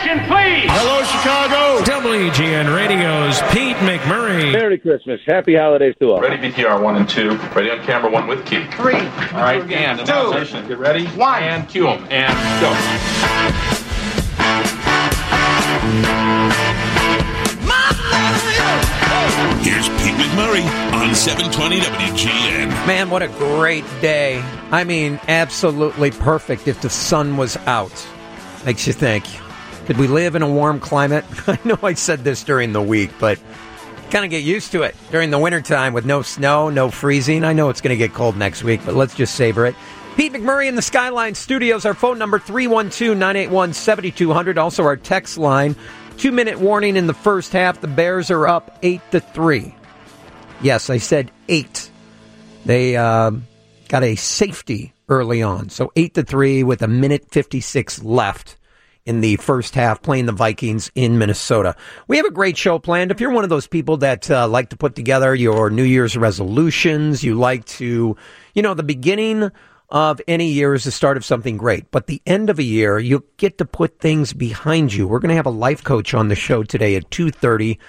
Attention, please. Hello, Chicago. WGN Radio's Pete McMurray. Merry Christmas. Happy holidays to all. Ready, BTR 1 and 2. Ready on camera 1 with key. 3. All right, and announcement. Get ready. 1. And cue 'em. And go. Here's Pete McMurray on 720 WGN. Man, what a great day. I mean, absolutely perfect if the sun was out. Makes you think, could we live in a warm climate? I know I said this during the week, but kind of get used to it during the wintertime with no snow, no freezing. I know it's going to get cold next week, but let's just savor it. Pete McMurray in the Skyline Studios. Our phone number, 312-981-7200. Also our text line. 2-minute warning in the first half. The Bears are up 8-3. Yes, I said 8. They got a safety early on. So 8-3 with 1:56 left in the first half, playing the Vikings in Minnesota. We have a great show planned. If you're one of those people that like to put together your New Year's resolutions, you like to, the beginning of any year is the start of something great. But the end of a year, you get to put things behind you. We're going to have a life coach on the show today at 2:30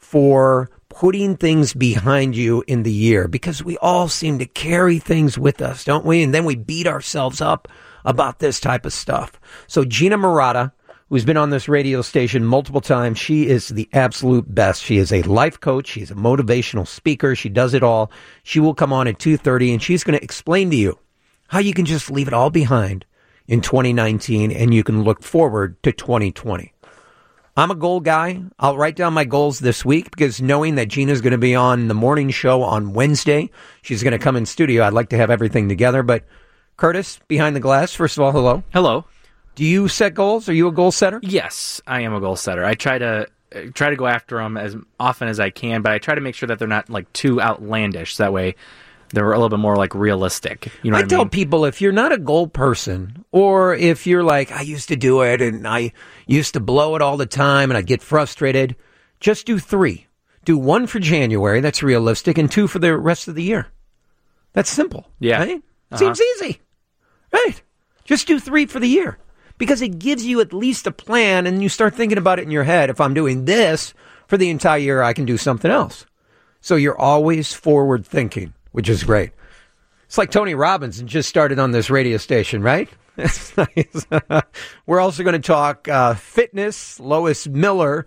for putting things behind you in the year, because we all seem to carry things with us, don't we? And then we beat ourselves up about this type of stuff. So Gina Murata, who's been on this radio station multiple times, she is the absolute best. She is a life coach. She's a motivational speaker. She does it all. She will come on at 2:30, and she's going to explain to you how you can just leave it all behind in 2019 and you can look forward to 2020. I'm a goal guy. I'll write down my goals this week because knowing that Gina's going to be on the morning show on Wednesday, she's going to come in studio. I'd like to have everything together. But Curtis, behind the glass, first of all, hello. Hello. Do you set goals? Are you a goal setter? Yes, I am a goal setter. I try to go after them as often as I can, but I try to make sure that they're not like too outlandish. That way they're a little bit more like realistic. You know what I mean? tell people, if you're not a goal person, or if you're like, I used to do it and I used to blow it all the time and I'd get frustrated, just do 3. Do 1 for January, that's realistic, and 2 for the rest of the year. That's simple. Yeah. Right? Seems easy. Right. Just do 3 for the year. Because it gives you at least a plan, and you start thinking about it in your head. If I'm doing this for the entire year, I can do something else. So you're always forward thinking, which is great. It's like Tony Robbins and just started on this radio station, right? That's nice. We're also going to talk fitness. Lois Miller,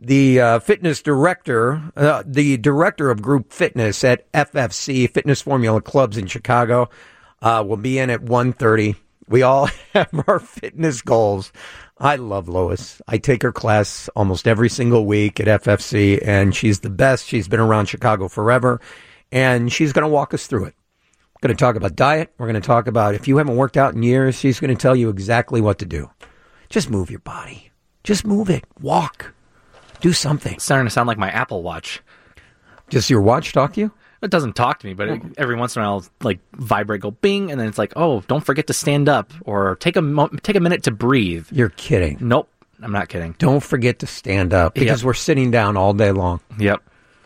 the fitness director, the director of group fitness at FFC, Fitness Formula Clubs in Chicago, will be in at 1:30. We all have our fitness goals. I love Lois. I take her class almost every single week at FFC, and she's the best. She's been around Chicago forever. And she's going to walk us through it. We're going to talk about diet. We're going to talk about if you haven't worked out in years, she's going to tell you exactly what to do. Just move your body. Just move it. Walk. Do something. It's starting to sound like my Apple Watch. Does your watch talk to you? It doesn't talk to me, but every once in a while, it'll, like, vibrate, go bing, and then it's like, oh, don't forget to stand up, or take a minute to breathe. You're kidding. Nope, I'm not kidding. Don't forget to stand up, because we're sitting down all day long. Yep.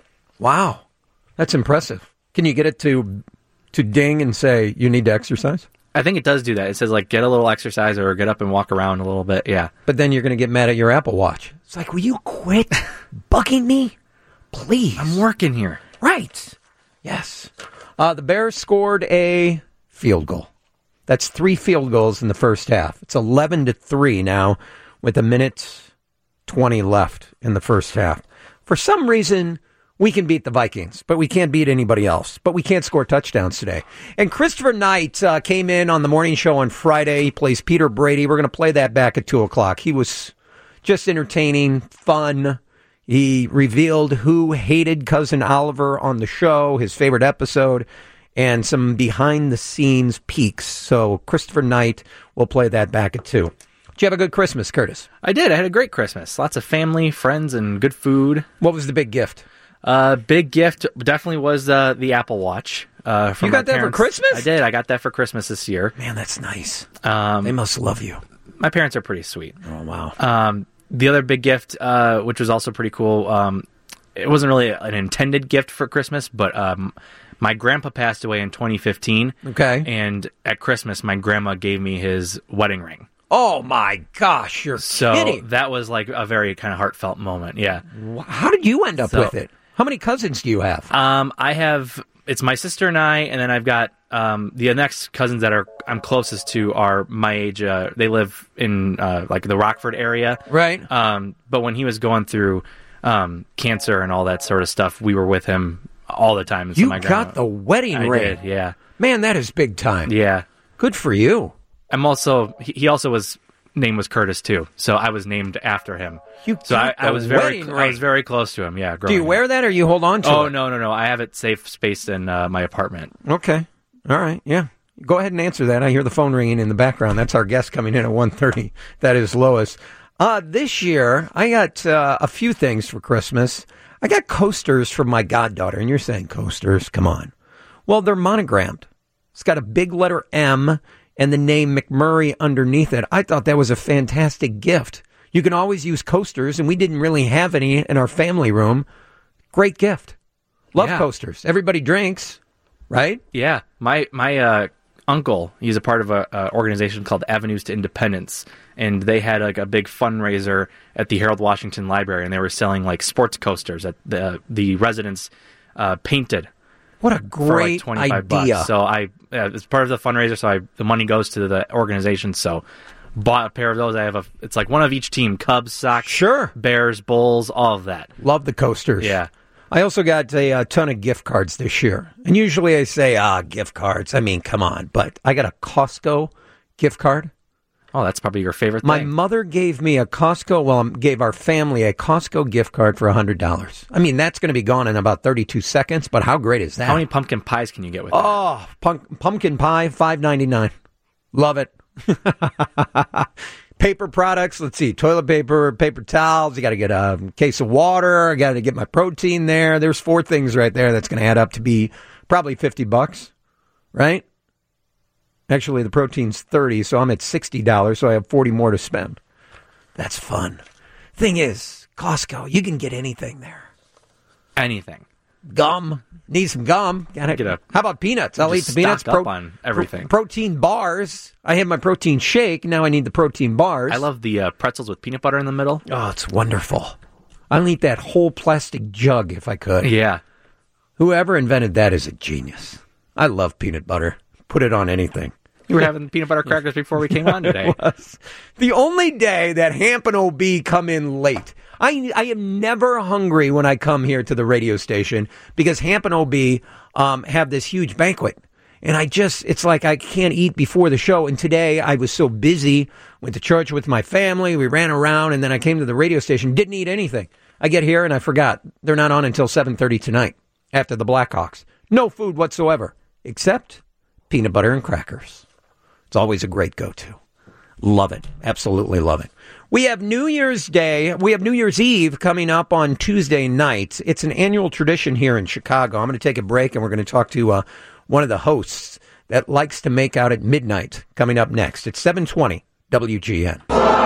Wow. That's impressive. Can you get it to ding and say you need to exercise? I think it does do that. It says, like, get a little exercise or get up and walk around a little bit, yeah. But then you're going to get mad at your Apple Watch. It's like, will you quit bugging me? Please. I'm working here. Right. Yes. The Bears scored a field goal. That's 3 field goals in the first half. It's 11-3 now with 1:20 left in the first half. For some reason, we can beat the Vikings, but we can't beat anybody else. But we can't score touchdowns today. And Christopher Knight came in on the morning show on Friday. He plays Peter Brady. We're going to play that back at 2 o'clock. He was just entertaining, fun. He revealed who hated Cousin Oliver on the show, his favorite episode, and some behind-the-scenes peeks. So Christopher Knight will play that back at 2. Did you have a good Christmas, Curtis? I did. I had a great Christmas. Lots of family, friends, and good food. What was the big gift? Big gift definitely was the Apple Watch. You got that for Christmas? I did. I got that for Christmas this year. Man, that's nice. They must love you. My parents are pretty sweet. Oh, wow. The other big gift, which was also pretty cool, it wasn't really an intended gift for Christmas, but my grandpa passed away in 2015. Okay. And at Christmas, my grandma gave me his wedding ring. Oh, my gosh, you're kidding. That was like a very kind of heartfelt moment, yeah. How did you end up with it? How many cousins do you have? It's my sister and I, and then I've got the next cousins that I'm closest to are my age. They live in like the Rockford area. Right. But when he was going through cancer and all that sort of stuff, we were with him all the time. So you got the wedding ring. I did, yeah. Man, that is big time. Yeah. Good for you. He also was name was Curtis too, so I was named after him. I was very close to him. Yeah. Do you wear that or you hold on to it? Oh no! I have it safe spaced in my apartment. Okay. All right. Yeah. Go ahead and answer that. I hear the phone ringing in the background. That's our guest coming in at 1:30. That is Lois. This year I got a few things for Christmas. I got coasters from my goddaughter, and you're saying coasters? Come on. Well, they're monogrammed. It's got a big letter M and the name McMurray underneath it. I thought that was a fantastic gift. You can always use coasters, and we didn't really have any in our family room. Great gift. Love coasters. Everybody drinks, right? Yeah. My uncle, he's a part of a organization called Avenues to Independence, and they had like a big fundraiser at the Harold Washington Library, and they were selling like sports coasters that the residents painted. What a great for like $25 idea. So it's part of the fundraiser, so the money goes to the organization. So bought a pair of those. It's like one of each team: Cubs, Sox, sure, Bears, Bulls, all of that. Love the coasters. Yeah. I also got a ton of gift cards this year. And usually I say, gift cards. I mean, come on. But I got a Costco gift card. Oh, that's probably your favorite thing. My mother gave me gave our family a Costco gift card for $100. I mean, that's going to be gone in about 32 seconds, but how great is that? How many pumpkin pies can you get with that? Oh, pumpkin pie, $5.99. Love it. Paper products, let's see, toilet paper, paper towels. You got to get a case of water. I got to get my protein there. There's 4 things right there that's going to add up to be probably $50, right? Actually, the protein's $30, so I'm at $60, so I have $40 more to spend. That's fun. Thing is, Costco, you can get anything there. Anything. Gum. Need some gum. How about peanuts? I'll eat the peanuts. Stock up on everything. Protein bars. I had my protein shake. Now I need the protein bars. I love the pretzels with peanut butter in the middle. Oh, it's wonderful. I'll eat that whole plastic jug if I could. Yeah. Whoever invented that is a genius. I love peanut butter. Put it on anything. You were having peanut butter crackers before we came on today. It was. The only day that Hamp and OB come in late. I am never hungry when I come here to the radio station because Hamp and OB have this huge banquet. And it's like I can't eat before the show. And today I was so busy, went to church with my family, we ran around, and then I came to the radio station, didn't eat anything. I get here and I forgot. They're not on until 7:30 tonight after the Blackhawks. No food whatsoever, except peanut butter and crackers. It's always a great go-to. Love it. Absolutely love it. We have New Year's Day. We have New Year's Eve coming up on Tuesday night. It's an annual tradition here in Chicago. I'm going to take a break, and we're going to talk to one of the hosts that likes to make out at midnight coming up next. It's 720 WGN.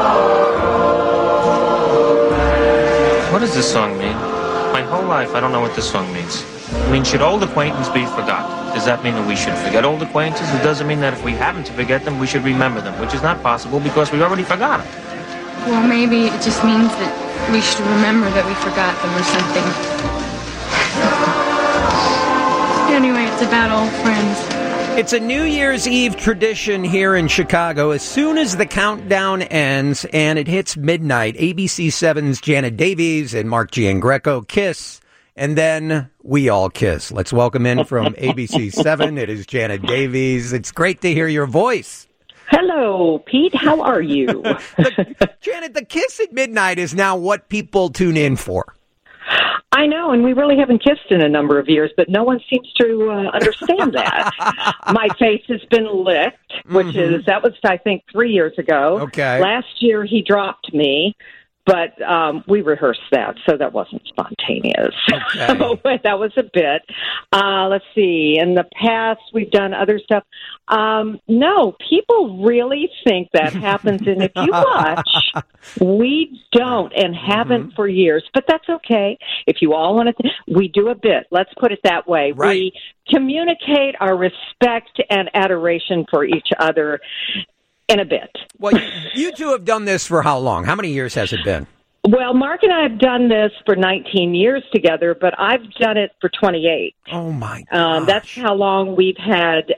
What does this song mean? My whole life, I don't know what this song means. I mean, should old acquaintance be forgot? Does that mean that we should forget old acquaintances? It doesn't mean that if we happen to forget them, we should remember them, which is not possible because we already forgot them. Well, maybe it just means that we should remember that we forgot them or something. Anyway, it's about old friends. It's a New Year's Eve tradition here in Chicago. As soon as the countdown ends and it hits midnight, ABC7's Janet Davies and Mark Giangreco kiss. And then we all kiss. Let's welcome in from ABC7. It is Janet Davies. It's great to hear your voice. Hello, Pete. How are you? Janet, the kiss at midnight is now what people tune in for. I know, and we really haven't kissed in a number of years, but no one seems to understand that. My face has been licked, which that was, I think, 3 years ago. Okay. Last year he dropped me. But we rehearsed that, so that wasn't spontaneous. Okay. So that was a bit. Let's see. In the past, we've done other stuff. No, people really think that happens. And if you watch, we don't and haven't for years. But that's okay. If you all want to, we do a bit. Let's put it that way. Right. We communicate our respect and adoration for each other. in a bit. Well, you two have done this for how long? How many years has it been? Well, Mark and I have done this for 19 years together, but I've done it for 28. Oh, my gosh. That's how long we've had,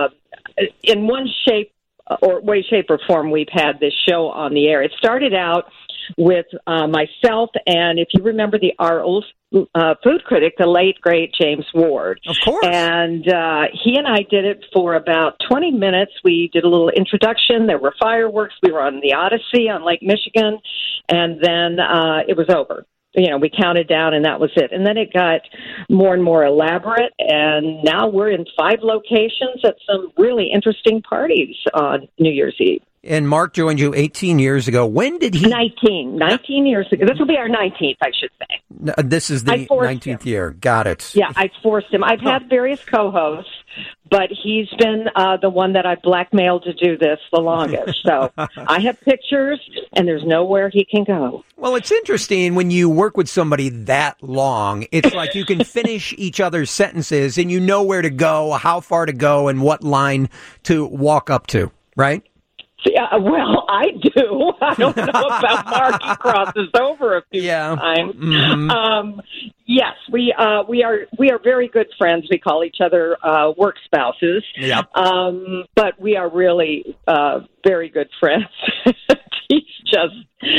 in one shape or form, we've had this show on the air. It started out with myself, and if you remember our old food critic, the late, great James Ward. Of course. And he and I did it for about 20 minutes. We did a little introduction. There were fireworks. We were on the Odyssey on Lake Michigan, and then it was over. You know, we counted down, and that was it. And then it got more and more elaborate, and now we're in 5 locations at some really interesting parties on New Year's Eve. And Mark joined you 18 years ago. When did he? 19 years ago. This will be our 19th, I should say. This is the 19th year. Got it. Yeah, I forced him. I've had various co-hosts, but he's been the one that I blackmailed to do this the longest. So I have pictures, and there's nowhere he can go. Well, it's interesting when you work with somebody that long. It's like you can finish each other's sentences, and you know where to go, how far to go, and what line to walk up to, right? Yeah, well, I do. I don't know about Mark. He crosses over a few times. Mm-hmm. Yes, we are very good friends. We call each other work spouses. Yep. But we are really very good friends. He's just,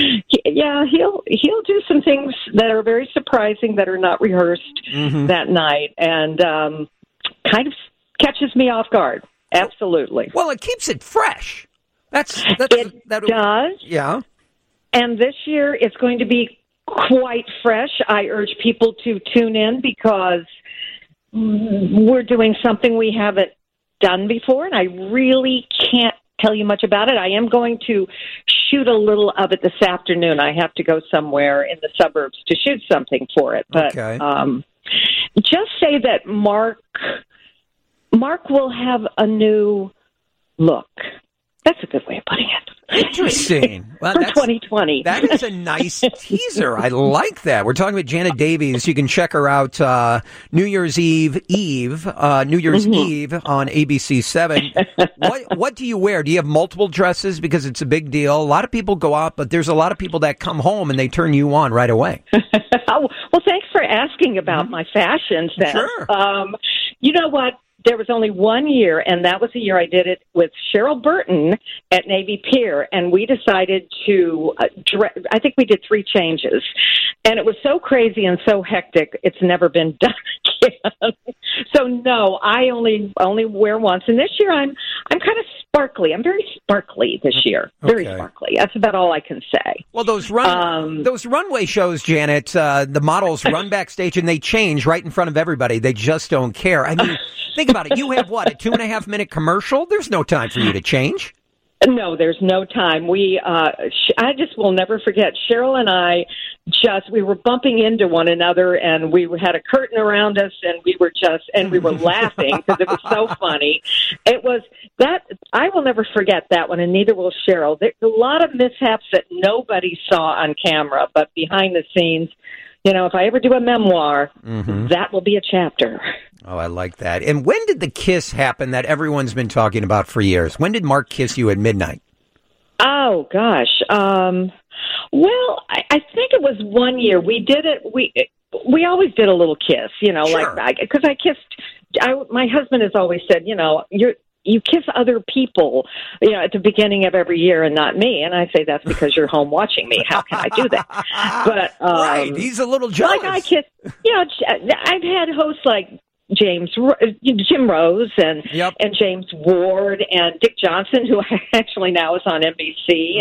he'll do some things that are very surprising that are not rehearsed that night, and kind of catches me off guard. Absolutely. Well, it keeps it fresh. It does. Yeah. And this year it's going to be quite fresh. I urge people to tune in because we're doing something we haven't done before, and I really can't tell you much about it. I am going to shoot a little of it this afternoon. I have to go somewhere in the suburbs to shoot something for it. But just say that Mark will have a new look. That's a good way of putting it. Interesting. Well, for 2020. That is a nice teaser. I like that. We're talking with Janet Davies. You can check her out New Year's Eve on ABC 7. What do you wear? Do you have multiple dresses? Because it's a big deal. A lot of people go out, but there's a lot of people that come home and they turn you on right away. Well, thanks for asking about my fashion sense. Sure. You know what? There was only one year, and that was the year I did it with Cheryl Burton at Navy Pier, and we decided to I think we did 3 changes, and it was so crazy and so hectic, it's never been done again. So, no, I only wear once, and this year I'm kind of sparkly. I'm very sparkly this year, very sparkly. That's about all I can say. Well, those runway shows, Janet, the models run backstage, and they change right in front of everybody. They just don't care. I mean, think about it. You have, a 2.5-minute commercial? There's no time for you to change. No, there's no time. I just will never forget. Cheryl and I we were bumping into one another, and we had a curtain around us, and we were laughing because it was so funny. It was that I will never forget that one, and neither will Cheryl. There's a lot of mishaps that nobody saw on camera, but behind the scenes, if I ever do a memoir, that will be a chapter. Oh, I like that. And when did the kiss happen that everyone's been talking about for years? When did Mark kiss you at midnight? Oh, gosh. Well, I think it was one year. We did it. We always did a little kiss, Sure. because I kissed. My husband has always said, you kiss other people, at the beginning of every year and not me. And I say, that's because you're home watching me. How can I do that? But right. He's a little jealous. Like I kiss, I've had hosts like Jim Rose and James Ward and Dick Johnson, who actually now is on NBC,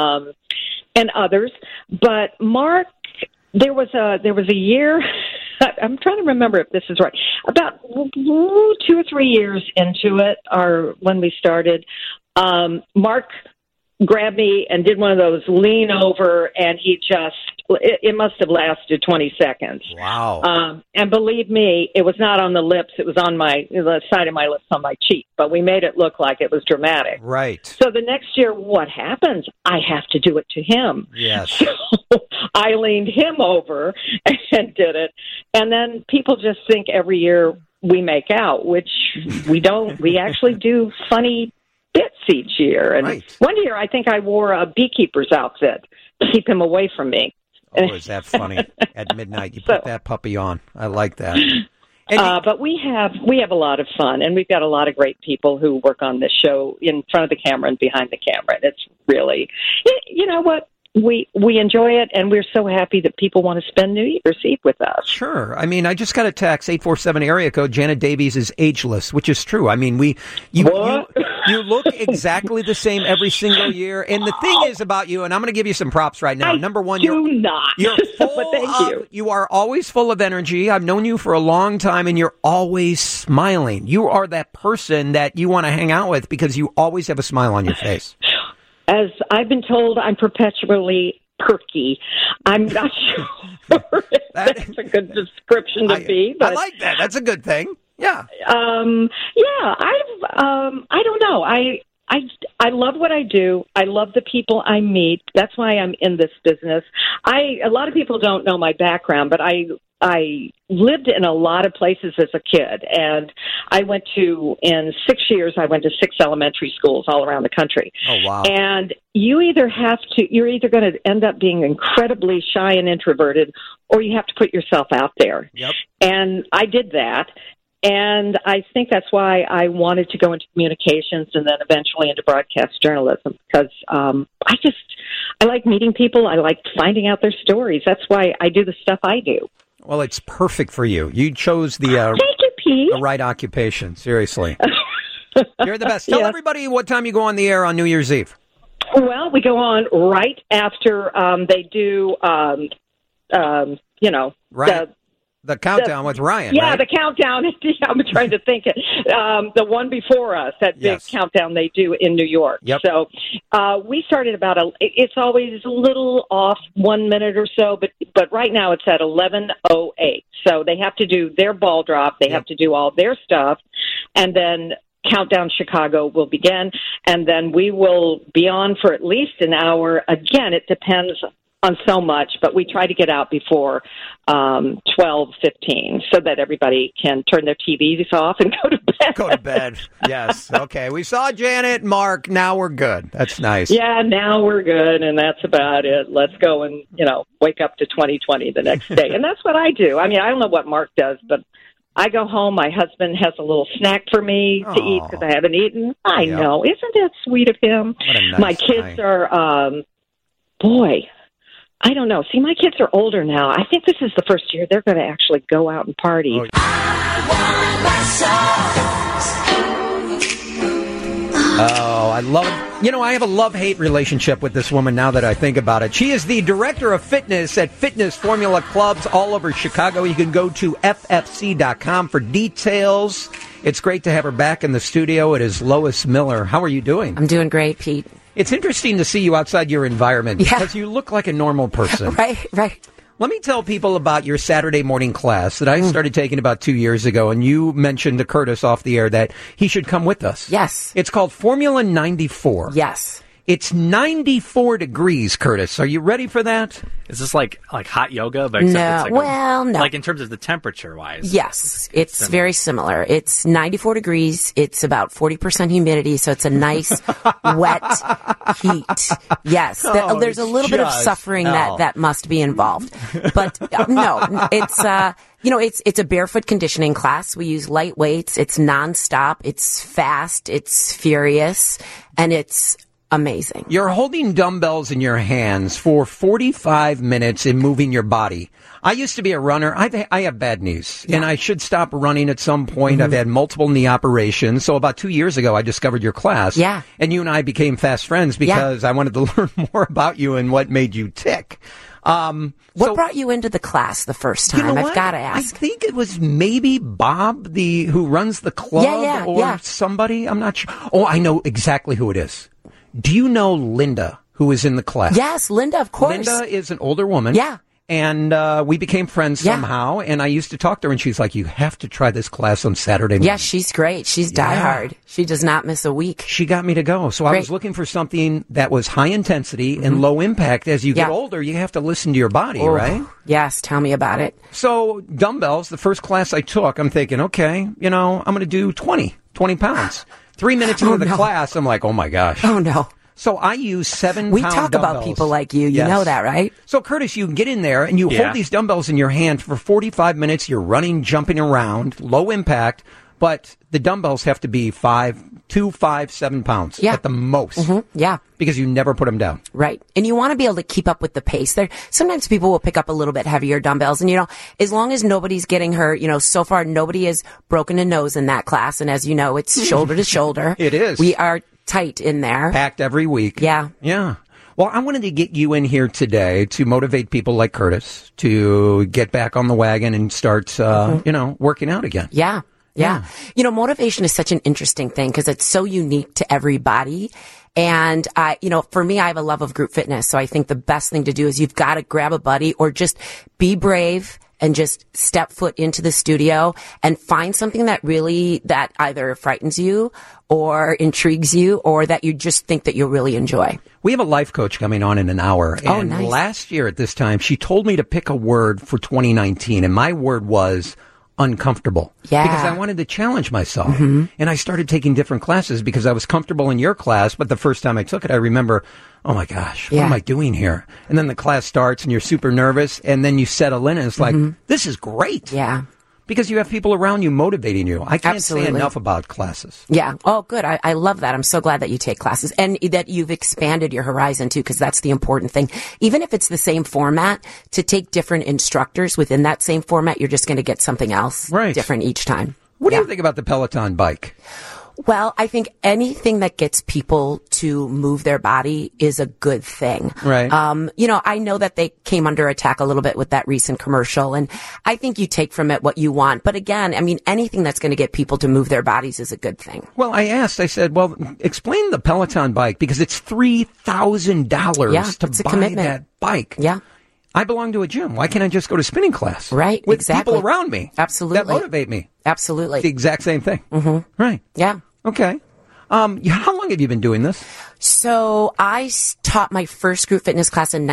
and others. But Mark, there was a year. I'm trying to remember if this is right. About 2 or 3 years into it, or when we started, Mark grabbed me and did one of those lean over, and it must have lasted 20 seconds. Wow. And believe me, it was not on the lips. It was on the side of my lips on my cheek, but we made it look like it was dramatic. Right. So the next year, what happens? I have to do it to him. Yes. So I leaned him over and did it. And then people just think every year we make out, which we don't. We actually do funny bits each year. And Right. one year, I think I wore a beekeeper's outfit to keep him away from me. Oh, is that funny? At midnight, you put that puppy on. I like that. But we have a lot of fun, and we've got a lot of great people who work on this show in front of the camera and behind the camera. And it's really, you know what? We enjoy it, and we're so happy that people want to spend New Year's Eve with us. Sure. I mean, I just got a text, 847 area code, Janet Davies is ageless, which is true. I mean, you look exactly the same every single year. And the thing is about you, and I'm going to give you some props right now. Number one, you're full Thank you are always full of energy. I've known you for a long time, and you're always smiling. You are that person that you want to hang out with because you always have a smile on your face. As I've been told, I'm perpetually perky. I'm not sure if that's a good description to be. But I like that. That's a good thing. Yeah. I don't know. I love what I do. I love the people I meet. That's why I'm in this business. A lot of people don't know my background, but I lived in a lot of places as a kid, and in 6 years, I went to 6 elementary schools all around the country. Oh, wow. And you're either going to end up being incredibly shy and introverted, or you have to put yourself out there. Yep. And I did that. And I think that's why I wanted to go into communications and then eventually into broadcast journalism, because I like meeting people. I like finding out their stories. That's why I do the stuff I do. Well, it's perfect for you. You chose the right occupation. Seriously. You're the best. Tell everybody what time you go on the air on New Year's Eve. Well, we go on right after they do, right. The countdown with Ryan, yeah, right? the countdown. I'm trying to think. The one before us, that big countdown they do in New York. Yep. So we started it's always a little off 1 minute or so, but right now it's at 11:08. So they have to do their ball drop. They have to do all their stuff. And then Countdown Chicago will begin. And then we will be on for at least an hour. Again, it depends on so much, but we try to get out before 12:15 so that everybody can turn their TVs off and go to bed. Go to bed. Yes. Okay. We saw Janet, Mark. Now we're good. That's nice. Yeah, now we're good, and that's about it. Let's go and, wake up to 2020 the next day. And that's what I do. I mean, I don't know what Mark does, but I go home. My husband has a little snack for me to eat because I haven't eaten. I know. Isn't that sweet of him? What a nice my kids are, I don't know. See, my kids are older now. I think this is the first year they're going to actually go out and party. I love it. I have a love-hate relationship with this woman now that I think about it. She is the director of fitness at Fitness Formula Clubs all over Chicago. You can go to ffc.com for details. It's great to have her back in the studio. It is Lois Miller. How are you doing? I'm doing great, Pete. It's interesting to see you outside your environment because you look like a normal person. Right. Let me tell people about your Saturday morning class that I started taking about 2 years ago, and you mentioned to Curtis off the air that he should come with us. Yes. It's called Formula 94. Yes. It's 94 degrees, Curtis. Are you ready for that? Is this like hot yoga? But no. It's no. Like in terms of the temperature-wise. Yes. It's very similar. It's 94 degrees. It's about 40% humidity, so it's a nice, wet heat. Yes. There's a little bit of suffering that must be involved. But no, it's... it's a barefoot conditioning class. We use light weights. It's nonstop. It's fast. It's furious. And it's amazing. You're holding dumbbells in your hands for 45 minutes and moving your body. I used to be a runner. I have bad knees, and I should stop running at some point. Mm-hmm. I've had multiple knee operations. So about 2 years ago, I discovered your class. Yeah. And you and I became fast friends because I wanted to learn more about you and what made you tick. What brought you into the class the first time? I've got to ask. I think it was maybe Bob, who runs the club, or somebody. I'm not sure. Oh, I know exactly who it is. Do you know Linda, who is in the class? Yes, Linda, of course. Linda is an older woman. Yeah. And we became friends somehow, and I used to talk to her, and she's like, you have to try this class on Saturday morning. Yeah, she's great. She's diehard. She does not miss a week. She got me to go. So I was looking for something that was high intensity and low impact. As you get older, you have to listen to your body, right? Yes, tell me about it. So dumbbells, the first class I took, I'm thinking, okay, I'm going to do 20 pounds. 3 minutes into the class, I'm like, oh my gosh. Oh no. So I use 7-pound We talk dumbbells. about people like you. You know that, right? So, Curtis, you get in there and you hold these dumbbells in your hand for 45 minutes. You're running, jumping around, low impact, but the dumbbells have to be 2, 5, 7 pounds at the most. Yeah. Because you never put them down. Right. And you want to be able to keep up with the pace. Sometimes people will pick up a little bit heavier dumbbells. And, as long as nobody's getting hurt, so far nobody has broken a nose in that class. And as you know, it's shoulder to shoulder. It is. We are tight in there. Packed every week. Yeah. Yeah. Well, I wanted to get you in here today to motivate people like Curtis to get back on the wagon and start, working out again. Yeah. Yeah. Motivation is such an interesting thing because it's so unique to everybody. And, for me, I have a love of group fitness. So I think the best thing to do is you've got to grab a buddy or just be brave and just step foot into the studio and find something that either frightens you or intrigues you or that you just think that you'll really enjoy. We have a life coach coming on in an hour. And nice. Last year at this time, she told me to pick a word for 2019. And my word was uncomfortable. Yeah. Because I wanted to challenge myself. And I started taking different classes because I was comfortable in your class. But the first time I took it, I remember, oh my gosh, what am I doing here? And then the class starts and you're super nervous and then you settle in and it's like, this is great. Yeah. Because you have people around you motivating you. I can't say enough about classes. Yeah. Oh, good. I love that. I'm so glad that you take classes and that you've expanded your horizon too, because that's the important thing. Even if it's the same format, to take different instructors within that same format, you're just going to get something else different each time. What do you think about the Peloton bike? Well, I think anything that gets people to move their body is a good thing. Right. I know that they came under attack a little bit with that recent commercial, and I think you take from it what you want. But again, anything that's going to get people to move their bodies is a good thing. Well, I said, well, explain the Peloton bike because it's $3,000 to buy that bike. Yeah. I belong to a gym. Why can't I just go to spinning class? Right, with exactly. people around me. Absolutely. That motivate me. Absolutely. It's the exact same thing. Right. Yeah. Okay. How long have you been doing this? So I taught my first group fitness class in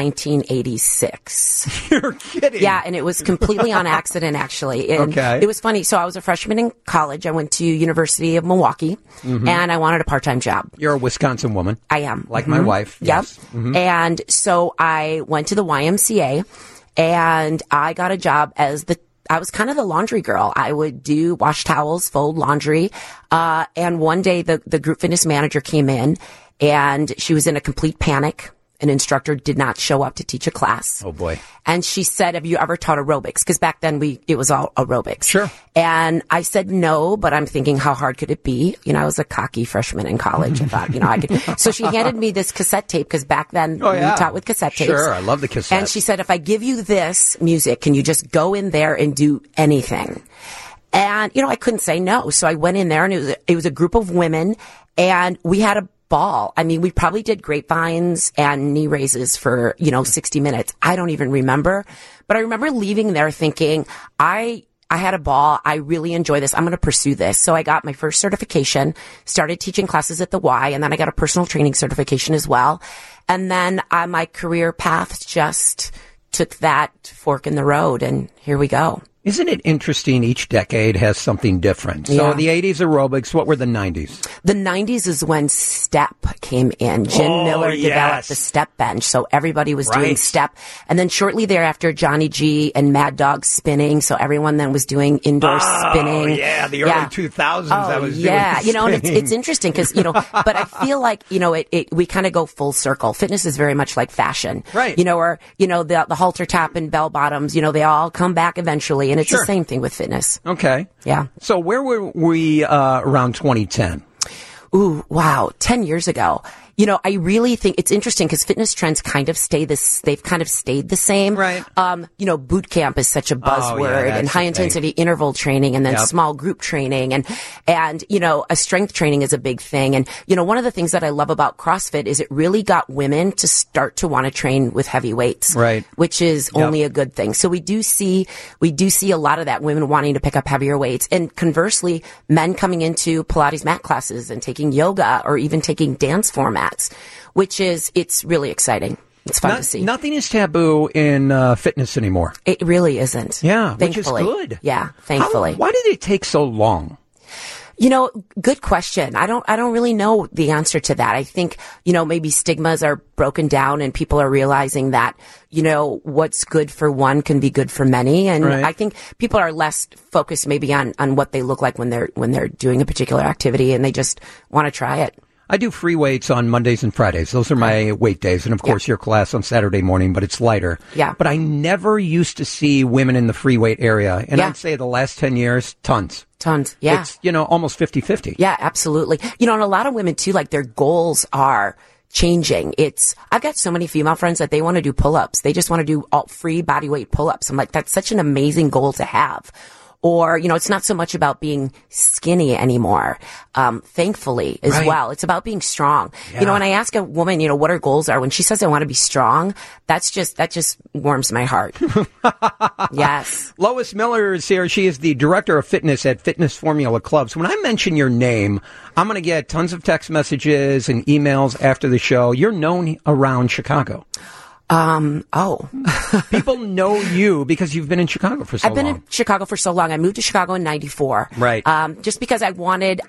1986. You're kidding. Yeah, and it was completely on accident, actually. And it was funny. So I was a freshman in college. I went to University of Milwaukee, and I wanted a part-time job. You're a Wisconsin woman. I am. Like my wife. Yep. Yes. And so I went to the YMCA, and I got a job as I was kind of the laundry girl. I would wash towels, fold laundry. And one day the group fitness manager came in and she was in a complete panic. An instructor did not show up to teach a class. Oh boy. And she said, have you ever taught aerobics? Because back then it was all aerobics. Sure. And I said no, but I'm thinking how hard could it be? I was a cocky freshman in college. I thought, I could. So she handed me this cassette tape because back then we taught with cassette tapes. Sure. I love the cassette. And she said, if I give you this music, can you just go in there and do anything? And, I couldn't say no. So I went in there and it was a group of women and we had a ball. We probably did grapevines and knee raises for, 60 minutes. I don't even remember, but I remember leaving there thinking, I had a ball. I really enjoy this. I'm going to pursue this. So I got my first certification, started teaching classes at the Y, and then I got a personal training certification as well. And then my career path just took that fork in the road, and here we go. Isn't it interesting? Each decade has something different. So the 80s aerobics, what were the 90s? The 90s is when step came in. Jim Miller developed the step bench. So everybody was doing step. And then shortly thereafter, Johnny G and Mad Dog spinning. So everyone then was doing indoor spinning. Yeah, the early 2000s I was doing and it's interesting because, but I feel like, we kind of go full circle. Fitness is very much like fashion. Right. The halter top and bell bottoms, they all come back eventually. And it's the same thing with fitness. Okay. Yeah. So where were we around 2010? Ooh, wow. 10 years ago. I really think it's interesting because fitness trends kind of they've kind of stayed the same. Right. Boot camp is such a buzzword and high intensity interval training and then small group training and a strength training is a big thing. And, one of the things that I love about CrossFit is it really got women to start to want to train with heavy weights. Right. Which is only a good thing. So we do see a lot of that, women wanting to pick up heavier weights and conversely, men coming into Pilates mat classes and taking yoga or even taking dance formats. It's really exciting. It's fun to see. Nothing is taboo in fitness anymore. It really isn't. Yeah, thankfully. Which is good. Yeah, thankfully. Why did it take so long? Good question. I don't really know the answer to that. I think, maybe stigmas are broken down and people are realizing that, what's good for one can be good for many. And right. I think people are less focused maybe on what they look like when they're doing a particular activity and they just want to try it. I do free weights on Mondays and Fridays. Those are my weight days. And, of course, your class on Saturday morning, but it's lighter. Yeah. But I never used to see women in the free weight area. And I'd say the last 10 years, tons. Yeah. It's, almost 50-50. Yeah, absolutely. And a lot of women, too, like their goals are changing. I've got so many female friends that they want to do pull-ups. They just want to do all free body weight pull-ups. I'm like, that's such an amazing goal to have. Or, it's not so much about being skinny anymore, thankfully, as well. It's about being strong. Yeah. When I ask a woman, what her goals are, when she says I want to be strong, that just warms my heart. Yes. Lois Miller is here. She is the director of fitness at Fitness Formula Clubs. When I mention your name, I'm going to get tons of text messages and emails after the show. You're known around Chicago. People know you because you've been in Chicago for so long. I've been in Chicago for so long. I moved to Chicago in 94. Right. Just because I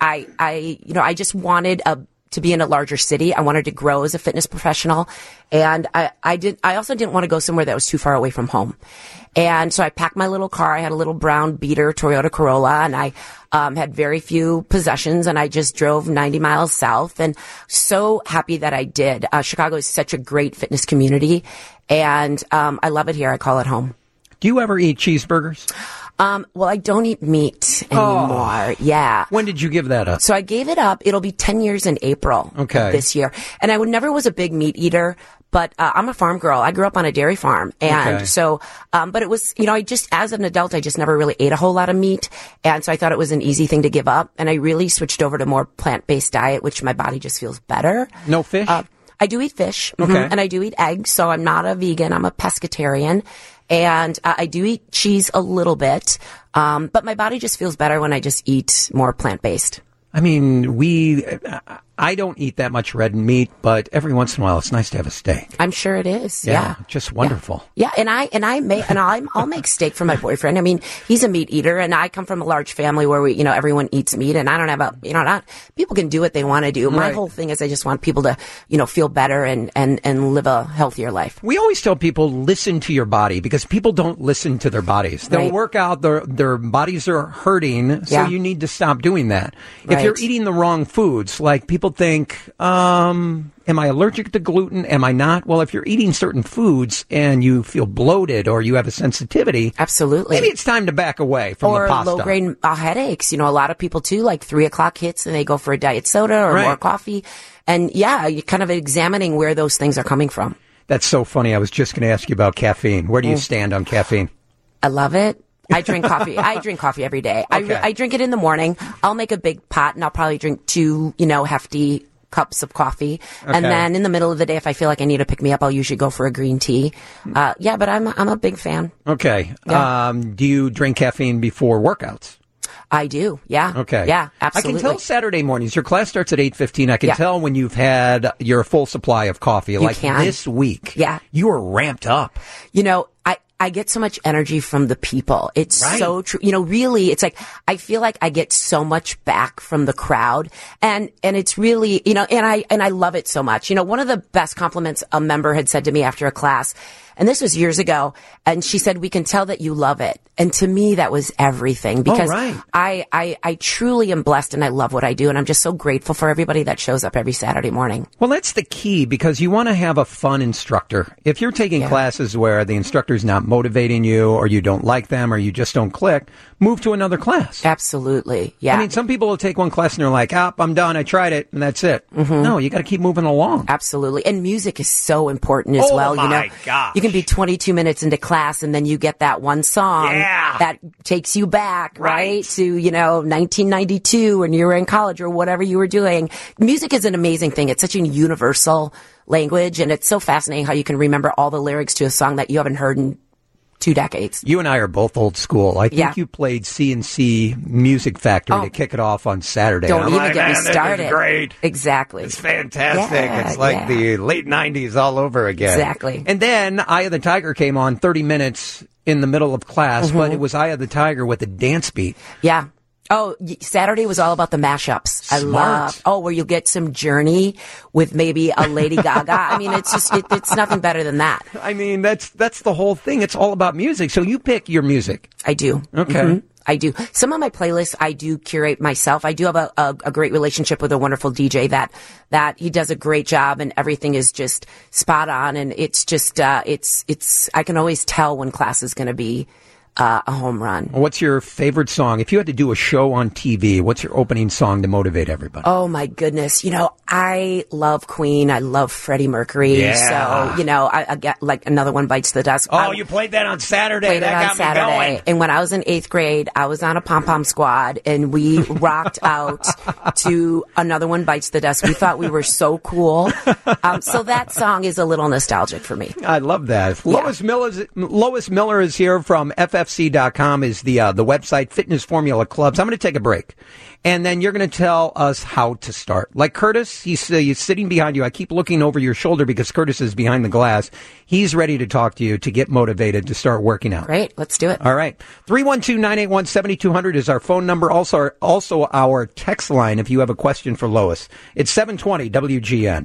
just wanted to be in a larger city. I wanted to grow as a fitness professional. And I also didn't want to go somewhere that was too far away from home. And so I packed my little car. I had a little brown beater Toyota Corolla, and I had very few possessions, and I just drove 90 miles south, and so happy that I did. Chicago is such a great fitness community, and I love it here. I call it home. Do you ever eat cheeseburgers? Well, I don't eat meat anymore. Yeah. When did you give that up? So I gave it up. It'll be 10 years in April of this year. And I never was a big meat eater, but I'm a farm girl. I grew up on a dairy farm. And so, but it was, as an adult, I just never really ate a whole lot of meat. And so I thought it was an easy thing to give up. And I really switched over to more plant-based diet, which my body just feels better. No fish? I do eat fish. Okay. And I do eat eggs. So I'm not a vegan. I'm a pescatarian. And I do eat cheese a little bit, but my body just feels better when I just eat more plant-based. I mean, I don't eat that much red meat, but every once in a while it's nice to have a steak. I'm sure it is. Yeah. Just wonderful. Yeah. I'll make steak for my boyfriend. I mean, he's a meat eater, and I come from a large family where we, everyone eats meat, and I don't have people can do what they want to do. My whole thing is I just want people to, feel better and live a healthier life. We always tell people, listen to your body, because people don't listen to their bodies. They'll work out, their bodies are hurting, so you need to stop doing that. If you're eating the wrong foods, like people think, am I allergic to gluten? Am I not? Well, if you're eating certain foods and you feel bloated or you have a sensitivity, absolutely, maybe it's time to back away from the pasta. Or low-grade headaches. A lot of people too, like 3 o'clock hits and they go for a diet soda or more coffee. And you're kind of examining where those things are coming from. That's so funny. I was just going to ask you about caffeine. Where do you stand on caffeine? I love it. I drink coffee. I drink coffee every day. Okay. I drink it in the morning. I'll make a big pot and I'll probably drink 2, hefty cups of coffee. Okay. And then in the middle of the day, if I feel like I need to pick me up, I'll usually go for a green tea. But I'm a big fan. Okay. Yeah. Do you drink caffeine before workouts? I do. Yeah. Okay. Yeah, absolutely. I can tell Saturday mornings. Your class starts at 8:15. I can tell when you've had your full supply of coffee. This week. Yeah. You are ramped up. I get so much energy from the people. It's so true. Really, it's like, I feel like I get so much back from the crowd. And it's really, and I love it so much. One of the best compliments a member had said to me after a class, and this was years ago, and she said, we can tell that you love it. And to me, that was everything, because I truly am blessed and I love what I do. And I'm just so grateful for everybody that shows up every Saturday morning. Well, that's the key, because you want to have a fun instructor. If you're taking classes where the instructor's not motivating you, or you don't like them, or you just don't click, move to another class. Absolutely. Yeah. I mean, some people will take one class and they're like, I'm done. I tried it. And that's it. Mm-hmm. No, you got to keep moving along. Absolutely. And music is so important as well. My gosh. You can be 22 minutes into class and then you get that one song that takes you back, right? To, 1992 when you were in college or whatever you were doing. Music is an amazing thing. It's such a universal language, and it's so fascinating how you can remember all the lyrics to a song that you haven't heard in 2 decades. You and I are both old school. I think you played CNC Music Factory to kick it off on Saturday. Don't even get me started. This is great. Exactly. It's fantastic. It's like the late 90s all over again. Exactly. And then Eye of the Tiger came on 30 minutes in the middle of class, but it was Eye of the Tiger with a dance beat. Yeah. Oh, Saturday was all about the mashups. Smart. I love. Oh, where you get some Journey with maybe a Lady Gaga. I mean, it's just it's nothing better than that. I mean, that's the whole thing. It's all about music. So you pick your music. I do. Okay. Mm-hmm. I do. Some of my playlists I do curate myself. I do have a great relationship with a wonderful DJ that he does a great job, and everything is just spot on. And it's just it's I can always tell when class is going to be a home run. What's your favorite song? If you had to do a show on TV, what's your opening song to motivate everybody? Oh, my goodness. I love Queen. I love Freddie Mercury. Yeah. So, I get like Another One Bites the Dust. Oh, you played that on Saturday. Played that it on got Saturday. me going. And when I was in 8th grade, I was on a pom-pom squad, and we rocked out to Another One Bites the Dust. We thought we were so cool. So that song is a little nostalgic for me. I love that. Yeah. Lois Miller is here from FFC.com is the website, Fitness Formula Clubs. I'm going to take a break, and then you're going to tell us how to start. Like Curtis, he's sitting behind you. I keep looking over your shoulder because Curtis is behind the glass. He's ready to talk to you to get motivated to start working out. Great. Let's do it. All right. 312-981-7200 is our phone number. Also our text line if you have a question for Lois. It's 720 WGN.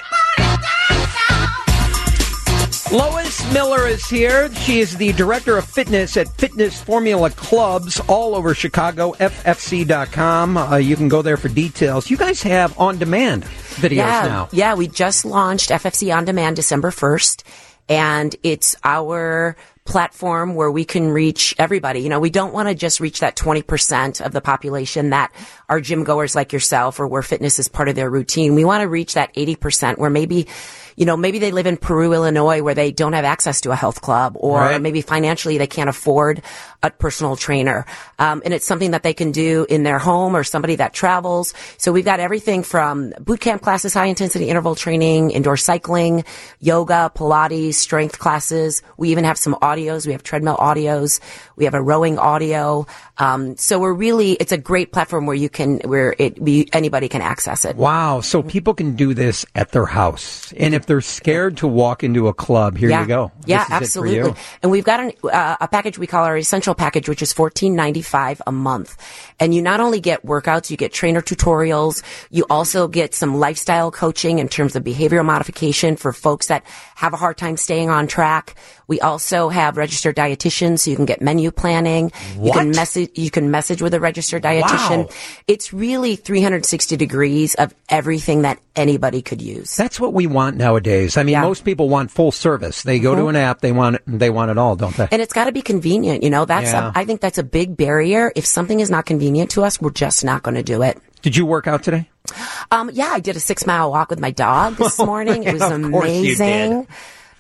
Lois Miller is here. She is the director of fitness at Fitness Formula Clubs all over Chicago, FFC.com. You can go there for details. You guys have on-demand videos now. Yeah, we just launched FFC On Demand December 1st, and it's our platform where we can reach everybody. We don't want to just reach that 20% of the population that are gym goers like yourself or where fitness is part of their routine. We want to reach that 80% where maybe they live in Peru, Illinois, where they don't have access to a health club, or maybe financially they can't afford a personal trainer. And it's something that they can do in their home or somebody that travels. So we've got everything from boot camp classes, high intensity interval training, indoor cycling, yoga, Pilates, strength classes. We even have some audios. We have treadmill audios. We have a rowing audio. So it's a great platform where anybody can access it. Wow. So people can do this at their house. And if they're scared to walk into a club, here you go. Yeah, this is absolutely. it for you. And we've got a package we call our Essential Package, which is $14.95 a month. And you not only get workouts, you get trainer tutorials. You also get some lifestyle coaching in terms of behavioral modification for folks that have a hard time staying on track. We also have registered dietitians, so you can get menu planning. What? You can message with a registered dietitian. Wow. It's really 360 degrees of everything that anybody could use. That's what we want nowadays. I mean, most people want full service. They go to an app, they want it all, don't they? And it's got to be convenient. I think that's a big barrier. If something is not convenient to us, we're just not going to do it. Did you work out today? Yeah, I did a 6-mile walk with my dog this morning. It was amazing. Of course you did.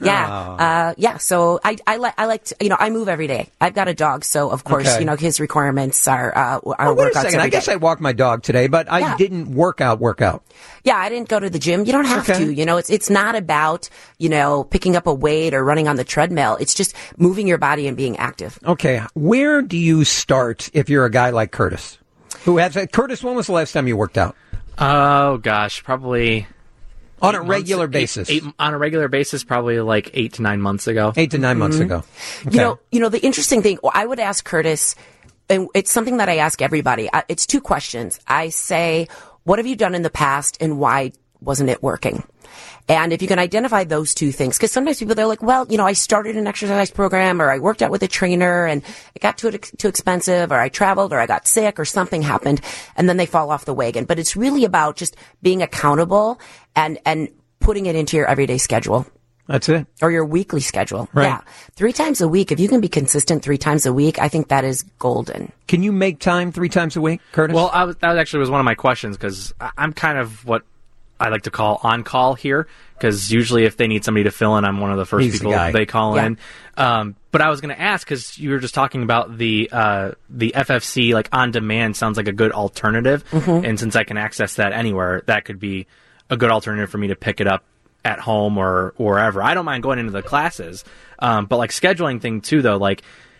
Yeah. So I like to, I move every day. I've got a dog, so of course, his requirements are wait workouts a second. every I guess day. I walked my dog today, but I didn't work out. Yeah, I didn't go to the gym. You don't have to. It's not about picking up a weight or running on the treadmill. It's just moving your body and being active. Okay, where do you start if you're a guy like Curtis? Curtis, when was the last time you worked out? Oh gosh, probably. On a regular basis. On a regular basis, probably like 8 to 9 months ago. 8 to 9 months ago. Okay. The interesting thing, I would ask Curtis, and it's something that I ask everybody. It's 2 questions. I say, what have you done in the past and why wasn't it working? And if you can identify those 2 things, because sometimes people, they're like, well, I started an exercise program, or I worked out with a trainer and it got too expensive, or I traveled, or I got sick, or something happened, and then they fall off the wagon. But it's really about just being accountable and putting it into your everyday schedule. That's it. Or your weekly schedule. Right. Yeah. 3 times a week. If you can be consistent 3 times a week, I think that is golden. Can you make time 3 times a week, Curtis? Well, that actually was one of my questions, because I'm kind of what I like to call on-call here, because usually if they need somebody to fill in, I'm one of the first people they call in. But I was going to ask, because you were just talking about the FFC, like on-demand sounds like a good alternative. Mm-hmm. And since I can access that anywhere, that could be a good alternative for me to pick it up at home or wherever. I don't mind going into the classes. But like scheduling thing too, though, like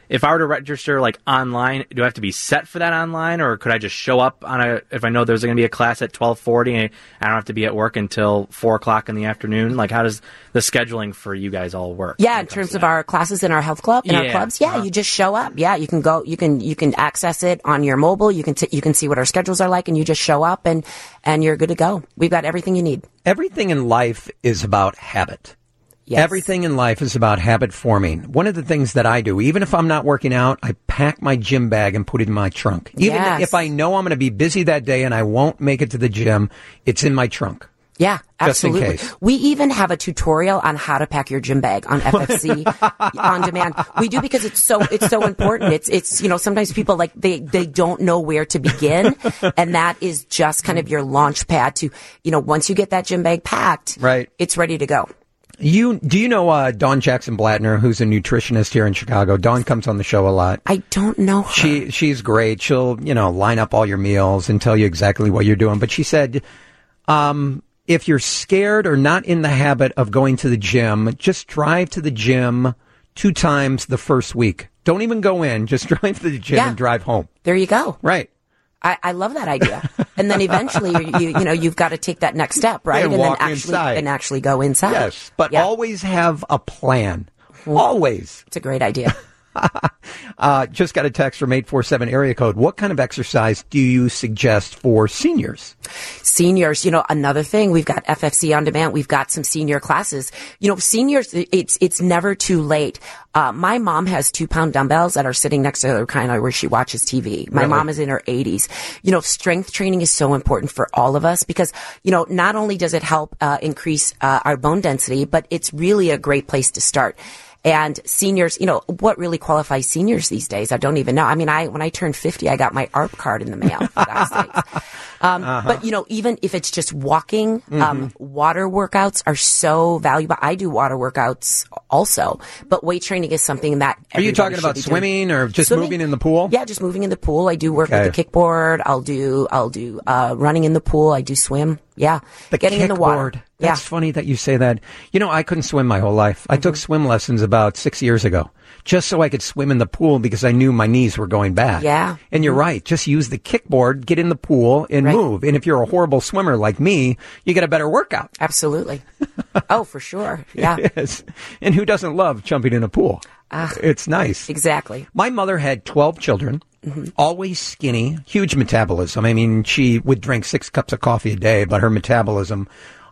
if I were to register like online, do I have to be set for that online, or could I just show up if I know there's going to be a class at 12:40 and I don't have to be at work until 4:00 in the afternoon? Like, how does the scheduling for you guys all work? Yeah, in terms of our classes in our health club, our clubs, you just show up. Yeah, you can go, you can access it on your mobile. You can see what our schedules are like, and you just show up and you're good to go. We've got everything you need. Everything in life is about habit. Yes. Everything in life is about habit forming. One of the things that I do, even if I'm not working out, I pack my gym bag and put it in my trunk. Even if I know I'm going to be busy that day and I won't make it to the gym, it's in my trunk. Yeah, absolutely. Just in case. We even have a tutorial on how to pack your gym bag on FFC on demand. We do, because it's so important. It's sometimes people they don't know where to begin, and that is just kind of your launch pad to, once you get that gym bag packed, right, it's ready to go. Do you know Dawn Jackson Blattner, who's a nutritionist here in Chicago? Dawn comes on the show a lot. I don't know her. She's great. She'll, line up all your meals and tell you exactly what you're doing. But she said, if you're scared or not in the habit of going to the gym, just drive to the gym 2 times the first week. Don't even go in. Just drive to the gym and drive home. There you go. Right. I love that idea. And then eventually, you've got to take that next step, right? And then actually go inside. Yes, but always have a plan. Always. It's a great idea. Just got a text from 847 area code. What kind of exercise do you suggest for seniors? Seniors, another thing, we've got FFC on demand. We've got some senior classes. Seniors, it's never too late. My mom has 2-pound dumbbells that are sitting next to her kind of where she watches TV. My mom is in her 80s. Strength training is so important for all of us because, not only does it help increase our bone density, but it's really a great place to start. And seniors, what really qualifies seniors these days? I don't even know. I mean, when I turned 50, I got my ARP card in the mail, for God's sakes. But, even if it's just walking, water workouts are so valuable. I do water workouts also, but weight training is something that Are you talking about swimming or just moving in the pool? Yeah, just moving in the pool. I do work with the kickboard. I'll do running in the pool. I do swim. Yeah. Getting in the water. That's funny that you say that. I couldn't swim my whole life. I took swim lessons about 6 years ago just so I could swim in the pool because I knew my knees were going bad. Yeah. And you're right. Just use the kickboard, get in the pool and move. And if you're a horrible swimmer like me, you get a better workout. Absolutely. Oh, for sure. Yeah. It is. And who doesn't love jumping in a pool? It's nice. Exactly. My mother had 12 children. Always skinny, huge metabolism. I mean, she would drink 6 cups of coffee a day, but her metabolism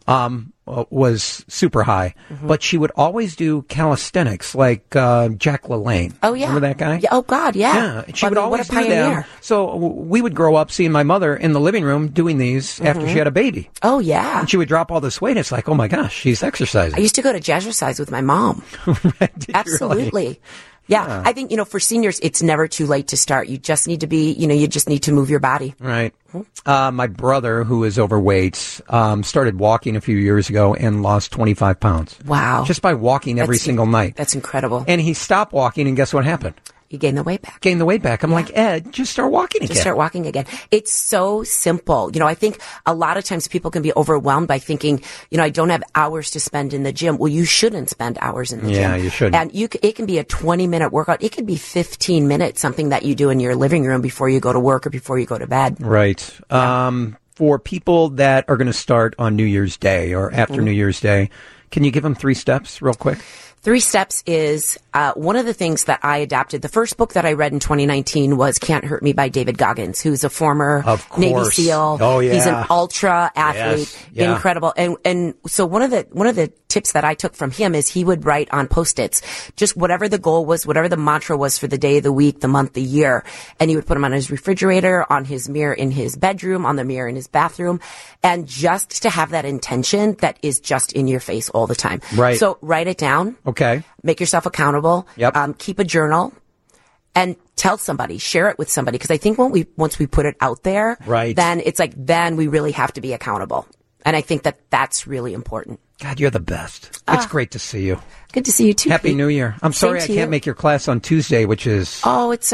was super high. But she would always do calisthenics like Jack LaLanne. Oh, yeah. Remember that guy? Yeah. Oh, God, yeah. Yeah. She would always do them. So we would grow up seeing my mother in the living room doing these after she had a baby. Oh, yeah. And she would drop all this weight. It's like, oh, my gosh, she's exercising. I used to go to Jazzercise with my mom. Right, absolutely. Really? Yeah, I think, for seniors, it's never too late to start. You just need to you just need to move your body. Right. My brother, who is overweight, started walking a few years ago and lost 25 pounds. Wow. Just by walking every single night. That's incredible. And he stopped walking, and guess what happened? You gain the weight back. I'm like, Ed, just start walking again. Just start walking again. It's so simple. I think a lot of times people can be overwhelmed by thinking, I don't have hours to spend in the gym. Well, you shouldn't spend hours in the gym. Yeah, you shouldn't. And it can be a 20-minute workout. It could be 15 minutes, something that you do in your living room before you go to work or before you go to bed. Right. Yeah. For people that are going to start on New Year's Day or after New Year's Day, can you give them 3 steps real quick? 3 steps is one of the things that I adapted. The first book that I read in 2019 was Can't Hurt Me by David Goggins, who's a former Navy SEAL. Oh, yeah. He's an ultra athlete. Yes. Yeah. Incredible. And so one of the tips that I took from him is he would write on Post-its just whatever the goal was, whatever the mantra was for the day, the week, the month, the year. And he would put them on his refrigerator, on his mirror in his bedroom, on the mirror in his bathroom. And just to have that intention that is just in your face all the time. Right. So write it down. Okay. Make yourself accountable. Yep. Keep a journal and tell somebody, share it with somebody. Because I think once we put it out there, then it's like, then we really have to be accountable. And I think that's really important. God, you're the best. It's great to see you. Good to see you too. Happy New Year. I'm sorry I can't make your class on Tuesday, which is... Oh, it's our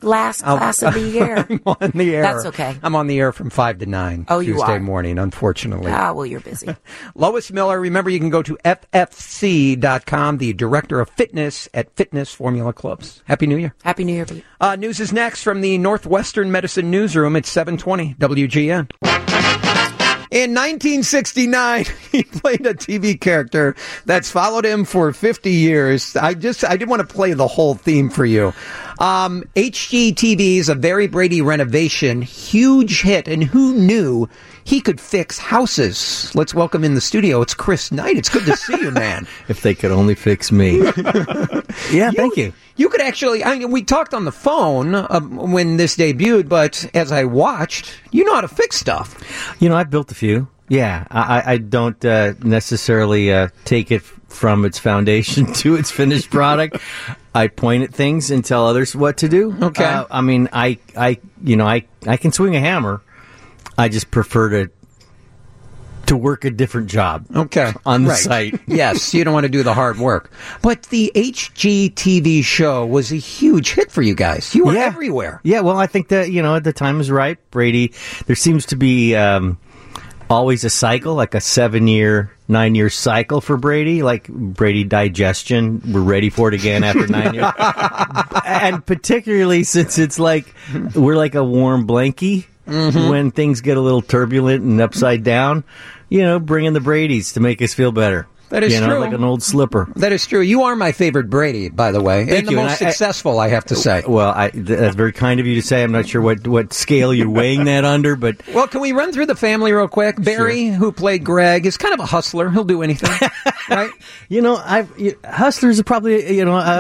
last class of the year. I'm on the air. That's okay. I'm on the air from 5 to 9 Tuesday morning, unfortunately. Well, you're busy. Lois Miller, remember you can go to ffc.com, the director of fitness at Fitness Formula Clubs. Happy New Year. Happy New Year, Pete. News is next from the Northwestern Medicine Newsroom at 720 WGN. In 1969, he played a TV character that's followed him for 50 years. I didn't want to play the whole theme for you. HGTV's A Very Brady Renovation, huge hit, and who knew he could fix houses? Let's welcome in the studio. It's Chris Knight. It's good to see you, man. If they could only fix me. Yeah, thank you. You could actually, we talked on the phone when this debuted, but as I watched, you know how to fix stuff. I've built a few. Yeah, I don't necessarily take it from its foundation to its finished product. I point at things and tell others what to do. Okay. I can swing a hammer. I just prefer to work a different job. Okay. On the site. Yes, you don't want to do the hard work. But the HGTV show was a huge hit for you guys. You were everywhere. Yeah, well, I think that, the time is right. Brady, there seems to be always a cycle, like a 7-year, 9-year cycle for Brady, like Brady digestion. We're ready for it again after 9 years. And particularly since it's like, we're like a warm blankie. Mm-hmm. When things get a little turbulent and upside down, bring in the Bradys to make us feel better. That is true. Like an old slipper. That is true. You are my favorite Brady, by the way. Thank and the you. most successful, I have to say. Well, that's very kind of you to say. I'm not sure what scale you're weighing that under, but... Well, can we run through the family real quick? Barry, who played Greg, is kind of a hustler. He'll do anything, right? Hustlers are probably,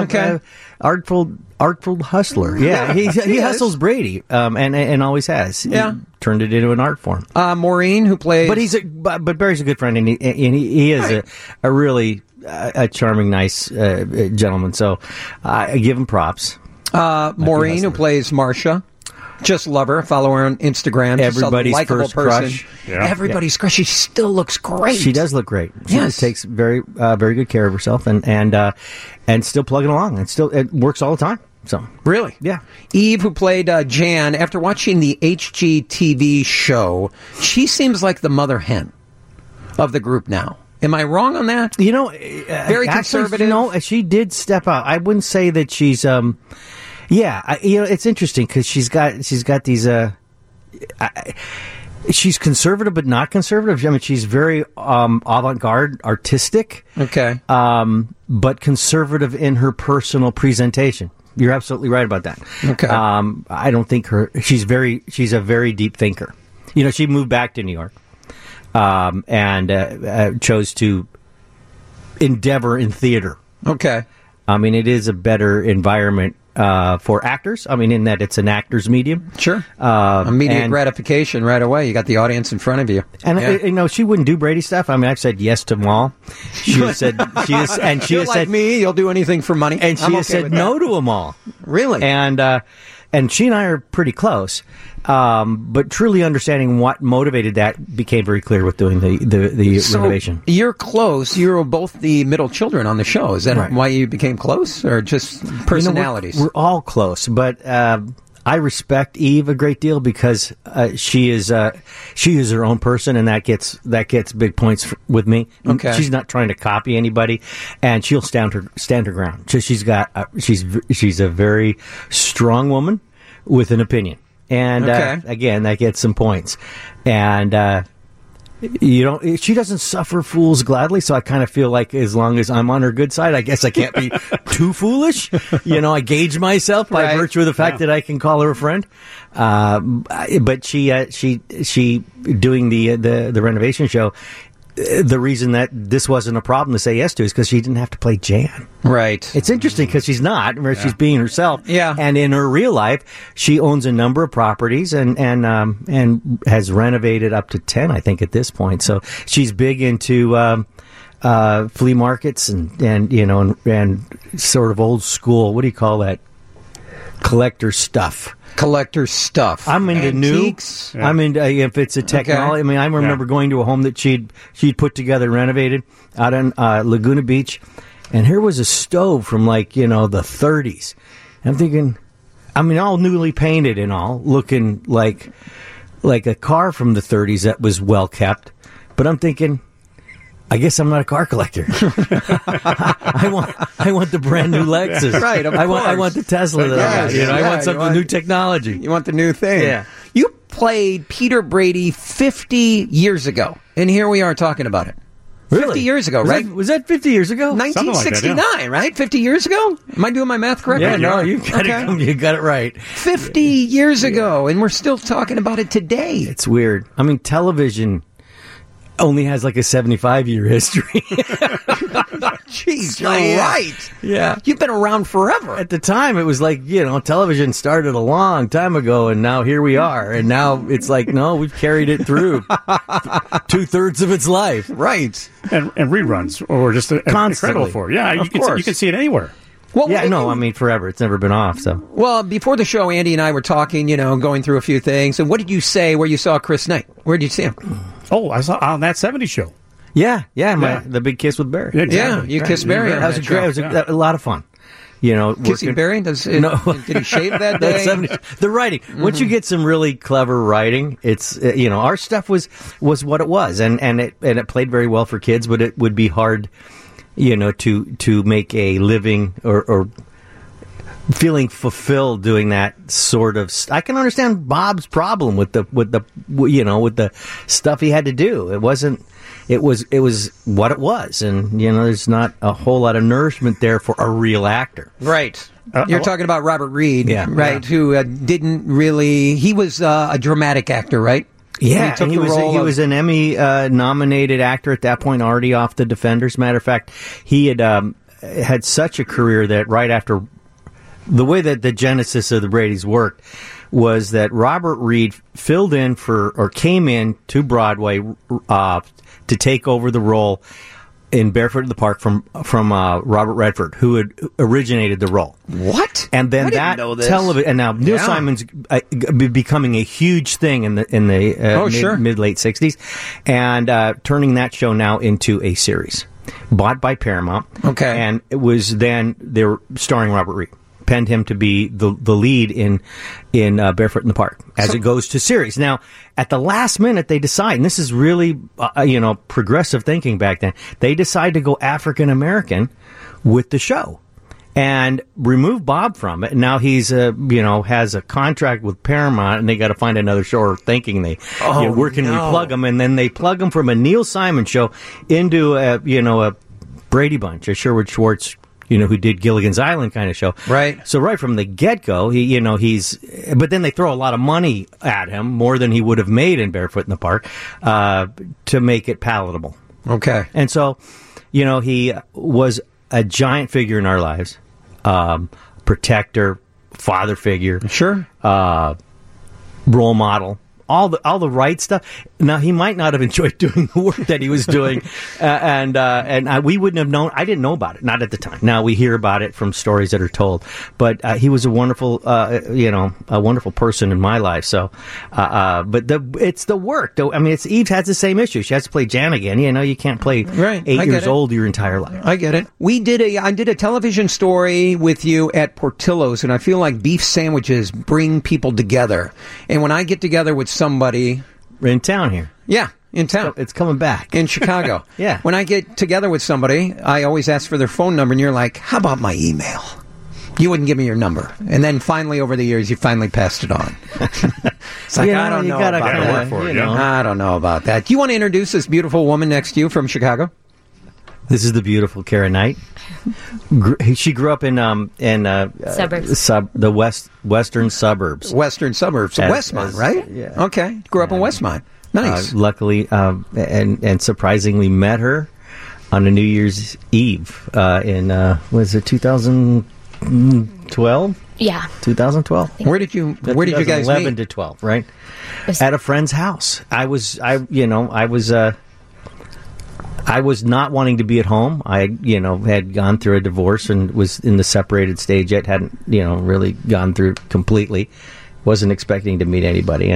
artful hustler. Yeah, he hustles Brady, and always has. Yeah. He turned it into an art form. Maureen, who plays... But Barry's a good friend, and he is a really charming, nice gentleman. So I give him props. Maureen, who plays Marcia. Just love her. Follow her on Instagram. Everybody's first crush. Yeah. Everybody's crush. She still looks great. She does look great. She takes very good care of herself and still plugging along. And it works all the time. So really? Yeah. Eve, who played Jan, after watching the HGTV show, she seems like the mother hen of the group now. Am I wrong on that? Very conservative. No, she did step out. I wouldn't say that she's... it's interesting because she's got these. She's conservative, but not conservative. I mean, she's very avant-garde, artistic. Okay. But conservative in her personal presentation. You're absolutely right about that. Okay. I don't think she's a very deep thinker. She moved back to New York, and chose to endeavor in theater. Okay. I mean, it is a better environment for actors. I mean, in that it's an actor's medium. Sure. Immediate gratification right away. You got the audience in front of you. And she wouldn't do Brady stuff. I mean, I've said yes to them all. She has said you're like me. You'll do anything for money. And she has said no to them all. Really? And she and I are pretty close. But truly understanding what motivated that became very clear with doing the renovation. You're close. You're both the middle children on the show. Is that why you became close, or just personalities? We're all close, but I respect Eve a great deal because she is her own person, and that gets big points with me. Okay. She's not trying to copy anybody, and she'll stand her ground. So she's a very strong woman with an opinion. And again, that gets some points. And she doesn't suffer fools gladly, so I kind of feel like as long as I'm on her good side, I guess I can't be too foolish. I gauge myself by virtue of the fact that I can call her a friend. But she doing the renovation show. The reason that this wasn't a problem to say yes to is because she didn't have to play Jan. Right. It's interesting because she's not. She's being herself. Yeah. And in her real life, she owns a number of properties and has renovated up to 10, I think, at this point. So she's big into flea markets and sort of old school. What do you call that? Collector stuff. I'm into antiques. I'm into if it's a technology. I mean, I remember going to a home that she'd put together and renovated out on Laguna Beach, and here was a stove from the 30s. I'm thinking, I mean, all newly painted and all, looking like a car from the 30s that was well kept. But I'm thinking, I guess I'm not a car collector. I want the brand new Lexus. Right, I want the Tesla that I got. I want some new technology. You want the new thing. Yeah. You played Peter Brady 50 years ago, and here we are talking about it. Really? 50 years ago, right? Was that 50 years ago? 1969, like that, right? 50 years ago? Am I doing my math correctly? Yeah, no, you got it right. 50 years ago, and we're still talking about it today. It's weird. I mean, television only has like a 75-year history. Jeez, you're right. Yeah. You've been around forever. At the time, it was like, television started a long time ago, and now here we are. And now it's like, no, we've carried it through 2/3 of its life. Right. And reruns, or just incredible for it. Yeah, you can see it anywhere. Well, forever. It's never been off. So, well, before the show, Andy and I were talking, going through a few things. And what did you say where you saw Chris Knight? Where did you see him? Oh, I saw on that 70s show. Yeah, the big kiss with Barry. Yeah, exactly. You kissed Barry. That was great. It was a lot of fun. Kissing Barry? Did he shave that day? The writing. Once you get some really clever writing, it's our stuff was what it was, and it played very well for kids, but it would be hard, to make a living or feeling fulfilled doing that sort of. I can understand Bob's problem with the stuff he had to do. It wasn't. It was what it was, and there's not a whole lot of nourishment there for a real actor. Right. You're talking about Robert Reed, right? Yeah. Who didn't really. He was a dramatic actor, right? Yeah, he was an Emmy nominated actor at that point, already off The Defenders. Matter of fact, he had such a career that right after. The way that the genesis of the Bradys worked was that Robert Reed came in to Broadway to take over the role in Barefoot in the Park from Robert Redford, who had originated the role. What? And then that television, and now Neil Simon's becoming a huge thing in the mid late 60s, and turning that show now into a series bought by Paramount. Okay, and it was then they were starring Robert Reed. Penned him to be the lead in Barefoot in the Park as it goes to series. Now, at the last minute, they decide, and this is really progressive thinking back then. They decide to go African American with the show and remove Bob from it. Now he's has a contract with Paramount, and they got to find another show. Or thinking where can we plug him? And then they plug him from a Neil Simon show into a Brady Bunch, a Sherwood Schwartz. Who did Gilligan's Island kind of show. Right. So right from the get-go, but then they throw a lot of money at him, more than he would have made in Barefoot in the Park, to make it palatable. Okay. And so, he was a giant figure in our lives, protector, father figure. Sure. Role model. All the right stuff. Now, he might not have enjoyed doing the work that he was doing, and we wouldn't have known. I didn't know about it, not at the time. Now we hear about it from stories that are told. But he was a wonderful, a wonderful person in my life. So, but it's the work. I mean, Eve has the same issue. She has to play Jan again. You can't play 8 years old your entire life. I get it. I did a television story with you at Portillo's, and I feel like beef sandwiches bring people together. And when I get together with somebody in town here. Yeah, in town. It's coming back. In Chicago. Yeah. When I get together with somebody, I always ask for their phone number, and you're like, how about my email? You wouldn't give me your number. And then finally, over the years, you finally passed it on. It's like, I don't know about that. I don't know about that. Do you want to introduce this beautiful woman next to you from Chicago? This is the beautiful Kara Knight. She grew up in suburbs. The western suburbs. Western suburbs. Westmont, right? Yeah. Okay. Grew up in Westmont. Nice. Luckily, and surprisingly, met her on a New Year's Eve in was it 2012? Yeah. 2012. Where did you guys meet? 11 to 12, right? At a friend's house. I was not wanting to be at home. I, had gone through a divorce and was in the separated stage yet. Hadn't, really gone through completely. Wasn't expecting to meet anybody,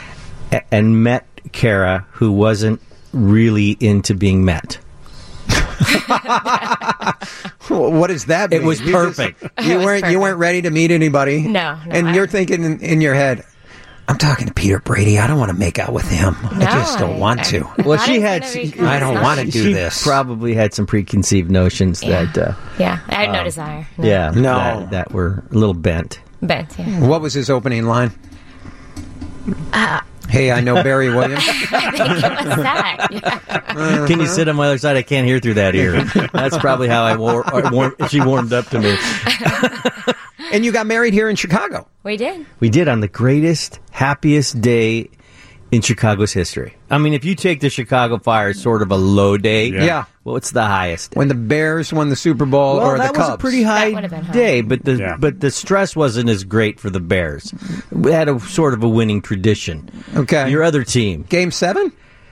and met Kara, who wasn't really into being met. What does that mean? It was perfect. You weren't ready to meet anybody? No. And you're thinking in your head, I'm talking to Peter Brady. I don't want to make out with him. I just don't want to. Well, she had. I don't want to do this. She probably had some preconceived notions that. Yeah, I had no desire. No. Yeah, no, that were a little bent. Bent. Yeah. What was his opening line? Hey, I know Barry Williams. I think it was that. Yeah. Can you sit on my other side? I can't hear through that ear. That's probably how she warmed up to me. And you got married here in Chicago. We did. We did on the greatest, happiest day in Chicago's history. I mean, if you take the Chicago Fire as sort of a low day, yeah. Well, what's the highest? When the Bears won the Super Bowl or the Cubs. That was a pretty high day, but the stress wasn't as great for the Bears. We had a sort of a winning tradition. Okay. Your other team. Game 7?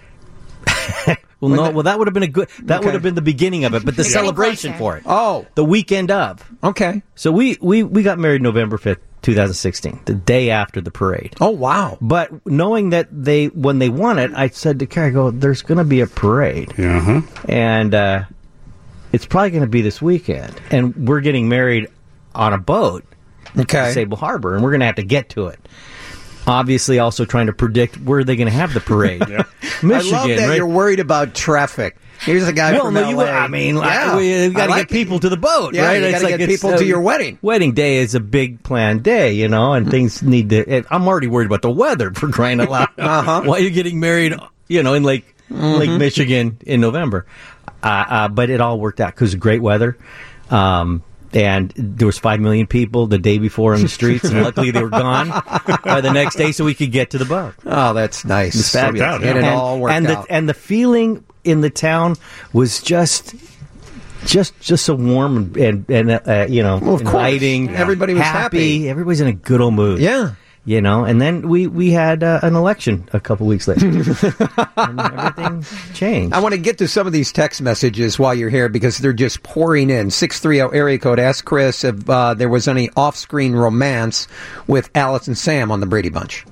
Well, that would have been would have been the beginning of it, but the celebration for it. Oh, the weekend of. Okay. So we got married November 5th, 2016, the day after the parade. Oh, wow. But knowing that when they won it, I said to Carrie, there's going to be a parade. Uh-huh. And it's probably going to be this weekend. And we're getting married on a boat to Sable Harbor, and we're going to have to get to it. Obviously, also trying to predict where they're going to have the parade. Michigan, I love that you're worried about traffic. Here's a guy from LA. we've got to get people to the boat, right? You got to get people to your wedding. Wedding day is a big planned day, and things need to. I'm already worried about the weather, for crying out loud. While you're getting married, in Lake Michigan in November, but it all worked out because of great weather. And there was 5 million people the day before in the streets, and luckily they were gone by the next day, so we could get to the boat. Oh, that's nice. It's fabulous. And it all worked out. And the feeling in the town was just so warm and inviting. Everybody was happy. Everybody's in a good old mood. Yeah. And then we had an election a couple weeks later. And everything changed. I want to get to some of these text messages while you're here because they're just pouring in. 630 area code. Ask Chris if there was any off-screen romance with Alice and Sam on the Brady Bunch.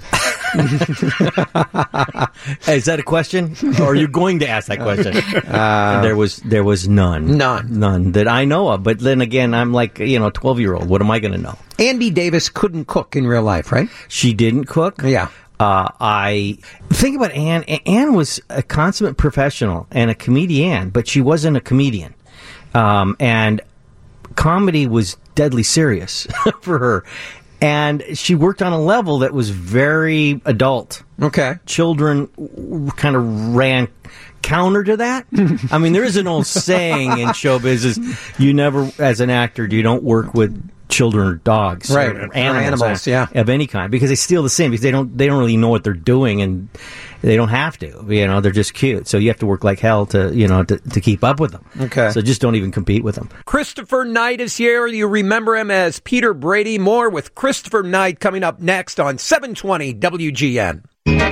Hey, is that a question? Or are you going to ask that question? There was none. None that I know of. But then again, I'm like, 12-year-old. What am I going to know? Andy Davis couldn't cook in real life, right? She didn't cook? Yeah. I think about Ann. Ann was a consummate professional and a comedian, but she wasn't a comedian. And comedy was deadly serious for her. And she worked on a level that was very adult. Okay. Children kind of ran counter to that. I mean, there is an old saying in show business, you never, as an actor, you don't work with children or dogs. Right. Or animals of any kind. Because they steal the same. Because they don't really know what they're doing, and they don't have to. They're just cute. So you have to work like hell to keep up with them. Okay. So just don't even compete with them. Christopher Knight is here. You remember him as Peter Brady. More with Christopher Knight coming up next on 720 WGN.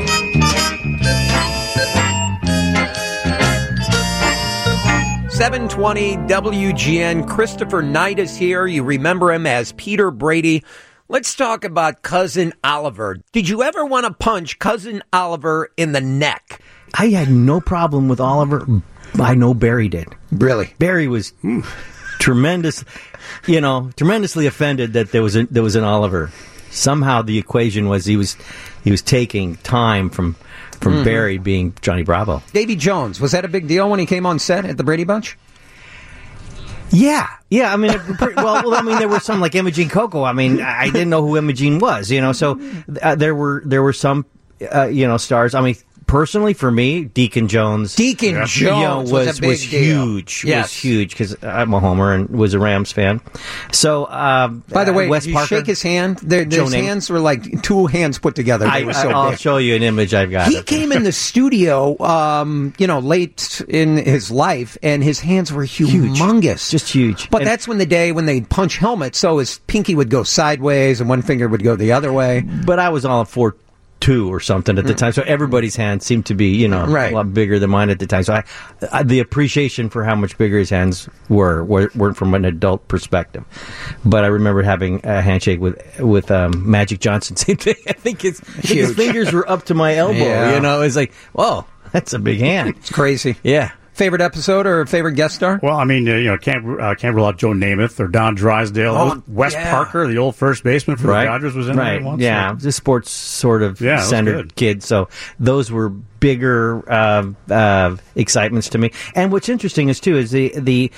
720 WGN. Christopher Knight is here. You remember him as Peter Brady. Let's talk about Cousin Oliver. Did you ever want to punch Cousin Oliver in the neck? I had no problem with Oliver. I know Barry did. Really? Barry was tremendously offended that there was an Oliver. Somehow the equation was he was taking time from Barry being Johnny Bravo. Davy Jones, was that a big deal when he came on set at the Brady Bunch? Yeah. I mean, there were some like Imogene Coco. I mean, I didn't know who Imogene was, So there were some, stars. I mean, personally, for me, Deacon Jones. Jones was huge. Yes. Was huge because I'm a homer and was a Rams fan. So, by the way, Wes you Parker, shake his hand. His hands were like two hands put together. I'll show you an image I've got. He came in the studio, late in his life, and his hands were humongous, just huge. But that's when they punch helmets, so his pinky would go sideways and one finger would go the other way. But I was all for 2 or something at the time, so everybody's hands seemed to be, a lot bigger than mine at the time. So I the appreciation for how much bigger his hands weren't from an adult perspective. But I remember having a handshake with Magic Johnson. Same thing. I think his fingers were up to my elbow. Yeah. It's like, whoa, that's a big hand. It's crazy. Yeah. Favorite episode or favorite guest star? Well, I mean, can't rule out Joe Namath or Don Drysdale. Wes Parker, the old first baseman for the Dodgers, was in there once. Yeah, the sports sort of centered kid. So those were bigger excitements to me. And what's interesting is the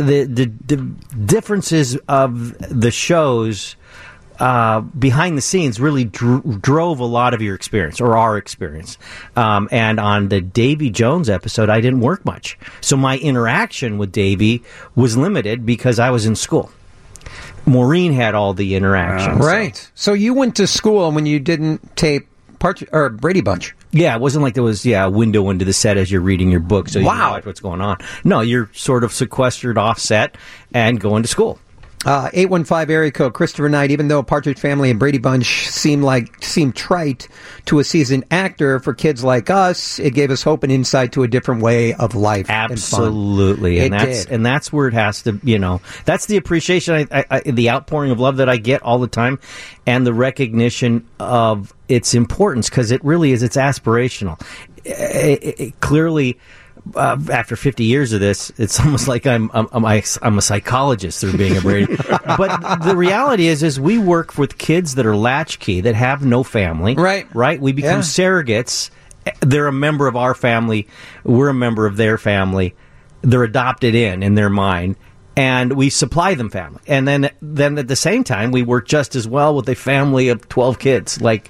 differences of the shows behind the scenes really drove a lot of your experience, or our experience. And on the Davy Jones episode, I didn't work much. So my interaction with Davy was limited because I was in school. Maureen had all the interactions. Right. So you went to school when you didn't tape Brady Bunch. Yeah, it wasn't like there was a window into the set as you're reading your book, so you know what's going on. No, you're sort of sequestered offset and going to school. 815 area code, Christopher Knight. Even though Partridge Family and Brady Bunch seemed trite to a seasoned actor, for kids like us, it gave us hope and insight to a different way of life. Absolutely, and fun. And that's where it has to. That's the appreciation, the outpouring of love that I get all the time, and the recognition of its importance, because it really is. It's aspirational. It clearly. After 50 years of this, it's almost like I'm a psychologist through being a Brady. But the reality is we work with kids that are latchkey, that have no family. Right? We become surrogates. They're a member of our family. We're a member of their family. They're adopted in their mind. And we supply them family. And then at the same time, we work just as well with a family of 12 kids. Like,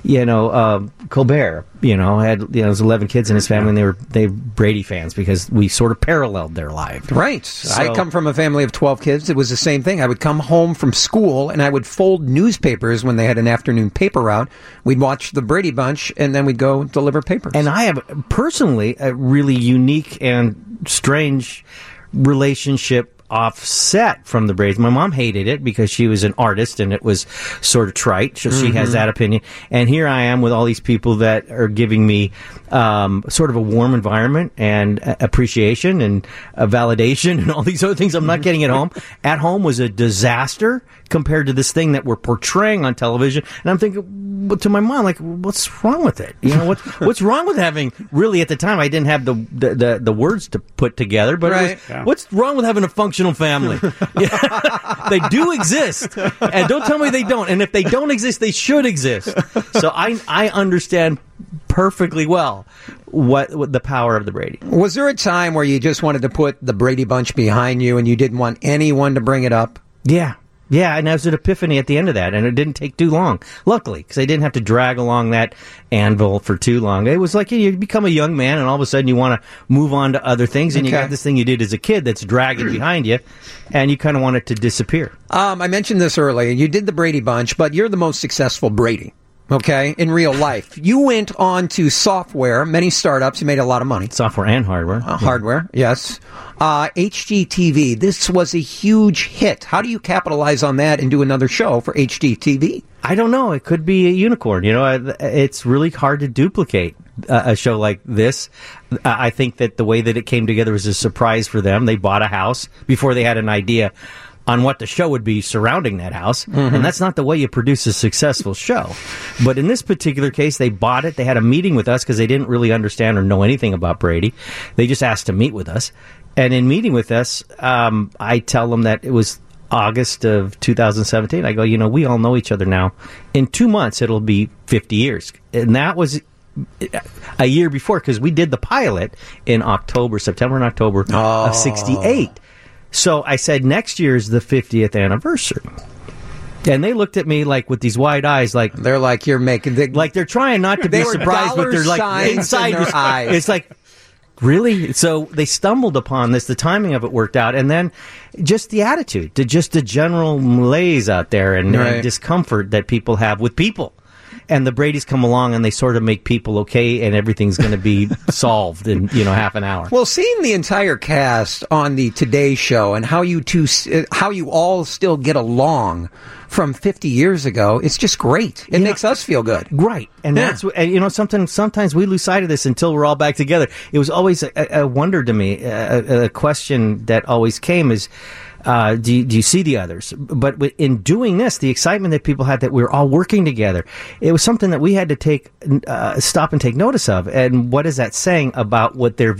Colbert, had, his 11 kids in his family, and they were Brady fans because we sort of paralleled their lives. Right. So, I come from a family of 12 kids. It was the same thing. I would come home from school, and I would fold newspapers when they had an afternoon paper route. We'd watch the Brady Bunch, and then we'd go deliver papers. And I have, personally, a really unique and strange relationship offset from the Braves. My mom hated it because she was an artist and it was sort of trite. So she has that opinion. And here I am with all these people that are giving me sort of a warm environment and appreciation and validation and all these other things I'm not getting at home. At home was a disaster compared to this thing that we're portraying on television. And I'm thinking, to my mom, like, what's wrong with it? What's wrong with having, really at the time I didn't have the words to put together, but what's wrong with having a functional family? They do exist, and don't tell me they don't. And if they don't exist, they should exist. So I understand perfectly well what the power of the Brady. Was there a time where you just wanted to put the Brady Bunch behind you and you didn't want anyone to bring it up? Yeah, and there was an epiphany at the end of that, and it didn't take too long, luckily, because I didn't have to drag along that anvil for too long. It was like you become a young man, and all of a sudden you want to move on to other things, and you got this thing you did as a kid that's dragging behind you, and you kind of want it to disappear. I mentioned this earlier. You did the Brady Bunch, but you're the most successful Brady. Okay, in real life. You went on to software, many startups, you made a lot of money. Software and hardware. Hardware, yes. HGTV, this was a huge hit. How do you capitalize on that and do another show for HGTV? I don't know. It could be a unicorn. It's really hard to duplicate a show like this. I think that the way that it came together was a surprise for them. They bought a house before they had an idea on what the show would be surrounding that house. And that's not the way you produce a successful show. But in this particular case, they bought it. They had a meeting with us because they didn't really understand or know anything about Brady. They just asked to meet with us. And in meeting with us, I tell them that it was August of 2017. I go, we all know each other now. In 2 months, it'll be 50 years. And that was a year before, because we did the pilot in September and October of 68. So I said, next year is the 50th anniversary. And they looked at me like with these wide eyes, like they're like, you're making like they're trying not to be surprised, but they're like inside their eyes. It's like, really? So they stumbled upon this. The timing of it worked out, and then just the attitude, just the general malaise out there and discomfort that people have with people. And the Bradys come along and they sort of make people okay, and everything's going to be solved in half an hour. Well, seeing the entire cast on the Today Show and how you all still get along from 50 years ago, it's just great. It makes us feel good, right? And that's sometimes we lose sight of this until we're all back together. It was always a wonder to me. A question that always came is, do you see the others? But in doing this, the excitement that people had that we were all working together, it was something that we had to stop and take notice of. And what is that saying about what their view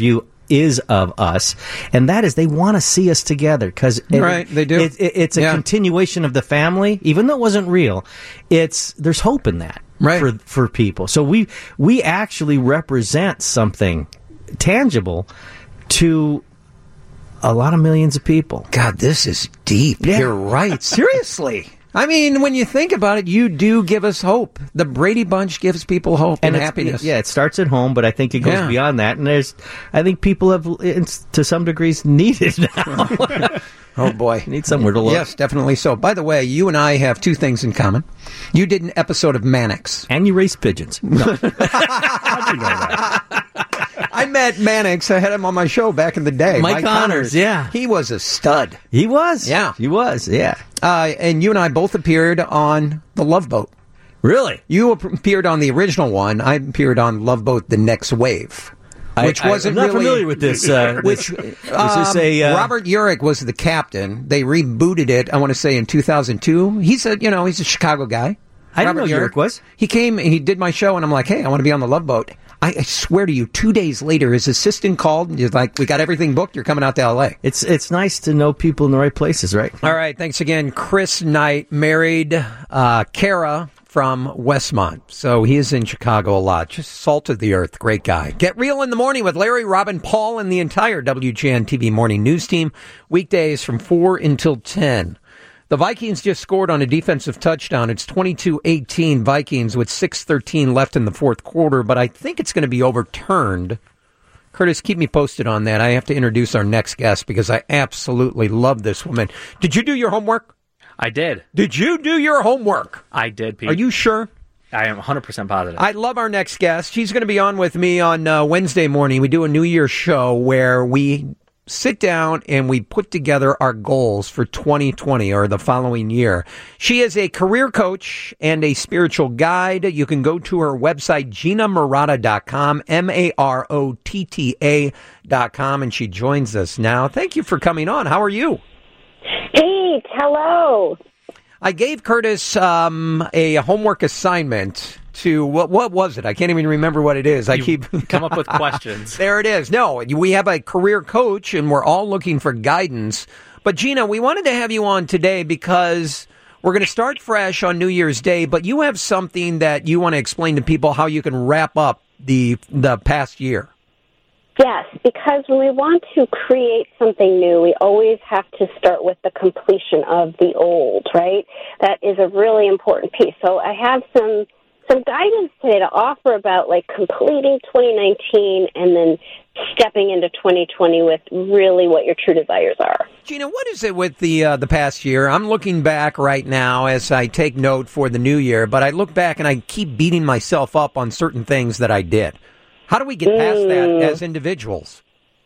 is of us, and that is they want to see us together because they do. It's a continuation of the family, even though it wasn't real. There's hope in that for people. So we actually represent something tangible to a lot of millions of people. God, this is deep. Yeah. You're right. Seriously. I mean, when you think about it, you do give us hope. The Brady Bunch gives people hope and happiness. Yeah, it starts at home, but I think it goes beyond that. And I think people have, to some degrees, need it now. Oh, boy. Need somewhere to look. Yes, definitely so. By the way, you and I have two things in common. You did an episode of Mannix. And you raised pigeons. No. How'd you know that? I met Mannix. I had him on my show back in the day. Mike Connors, yeah. He was a stud. He was? Yeah. He was, yeah. And you and I both appeared on The Love Boat. Really? You appeared on the original one. I appeared on Love Boat: The Next Wave. Which wasn't I'm not really familiar with this. Robert Urich was the captain. They rebooted it, I want to say, in 2002. He's a Chicago guy. I didn't know Urich was. He came and he did my show, and I'm like, hey, I want to be on The Love Boat. I swear to you, 2 days later, his assistant called and he's like, we got everything booked. You're coming out to L.A. It's nice to know people in the right places, right? All right. Thanks again. Chris Knight married Kara from Westmont. So he is in Chicago a lot. Just salt of the earth. Great guy. Get Real in the Morning with Larry, Robin, Paul, and the entire WGN TV morning news team. Weekdays from 4 until 10. The Vikings just scored on a defensive touchdown. It's 22-18 Vikings with 6:13 left in the fourth quarter, but I think it's going to be overturned. Curtis, keep me posted on that. I have to introduce our next guest because I absolutely love this woman. Did you do your homework? I did. Did you do your homework? I did, Pete. Are you sure? I am 100% positive. I love our next guest. She's going to be on with me on Wednesday morning. We do a New Year's show where we sit down and we put together our goals for 2020 or the following year. She is a career coach and a spiritual guide. You can go to her website, GinaMarotta.com, MAROTTA.com, and she joins us now. Thank you for coming on. How are you? Pete, hello. I gave Curtis a homework assignment to, what was it? I can't even remember what it is. I keep come up with questions. There it is. No, we have a career coach, and we're all looking for guidance. But, Gina, we wanted to have you on today because we're going to start fresh on New Year's Day, but you have something that you want to explain to people how you can wrap up the past year. Yes, because when we want to create something new, we always have to start with the completion of the old, right? That is a really important piece. So I have some guidance today to offer about like completing 2019 and then stepping into 2020 with really what your true desires are. Gina, what is it with the past year? I'm looking back right now as I take note for the new year, but I look back and I keep beating myself up on certain things that I did. How do we get past that as individuals?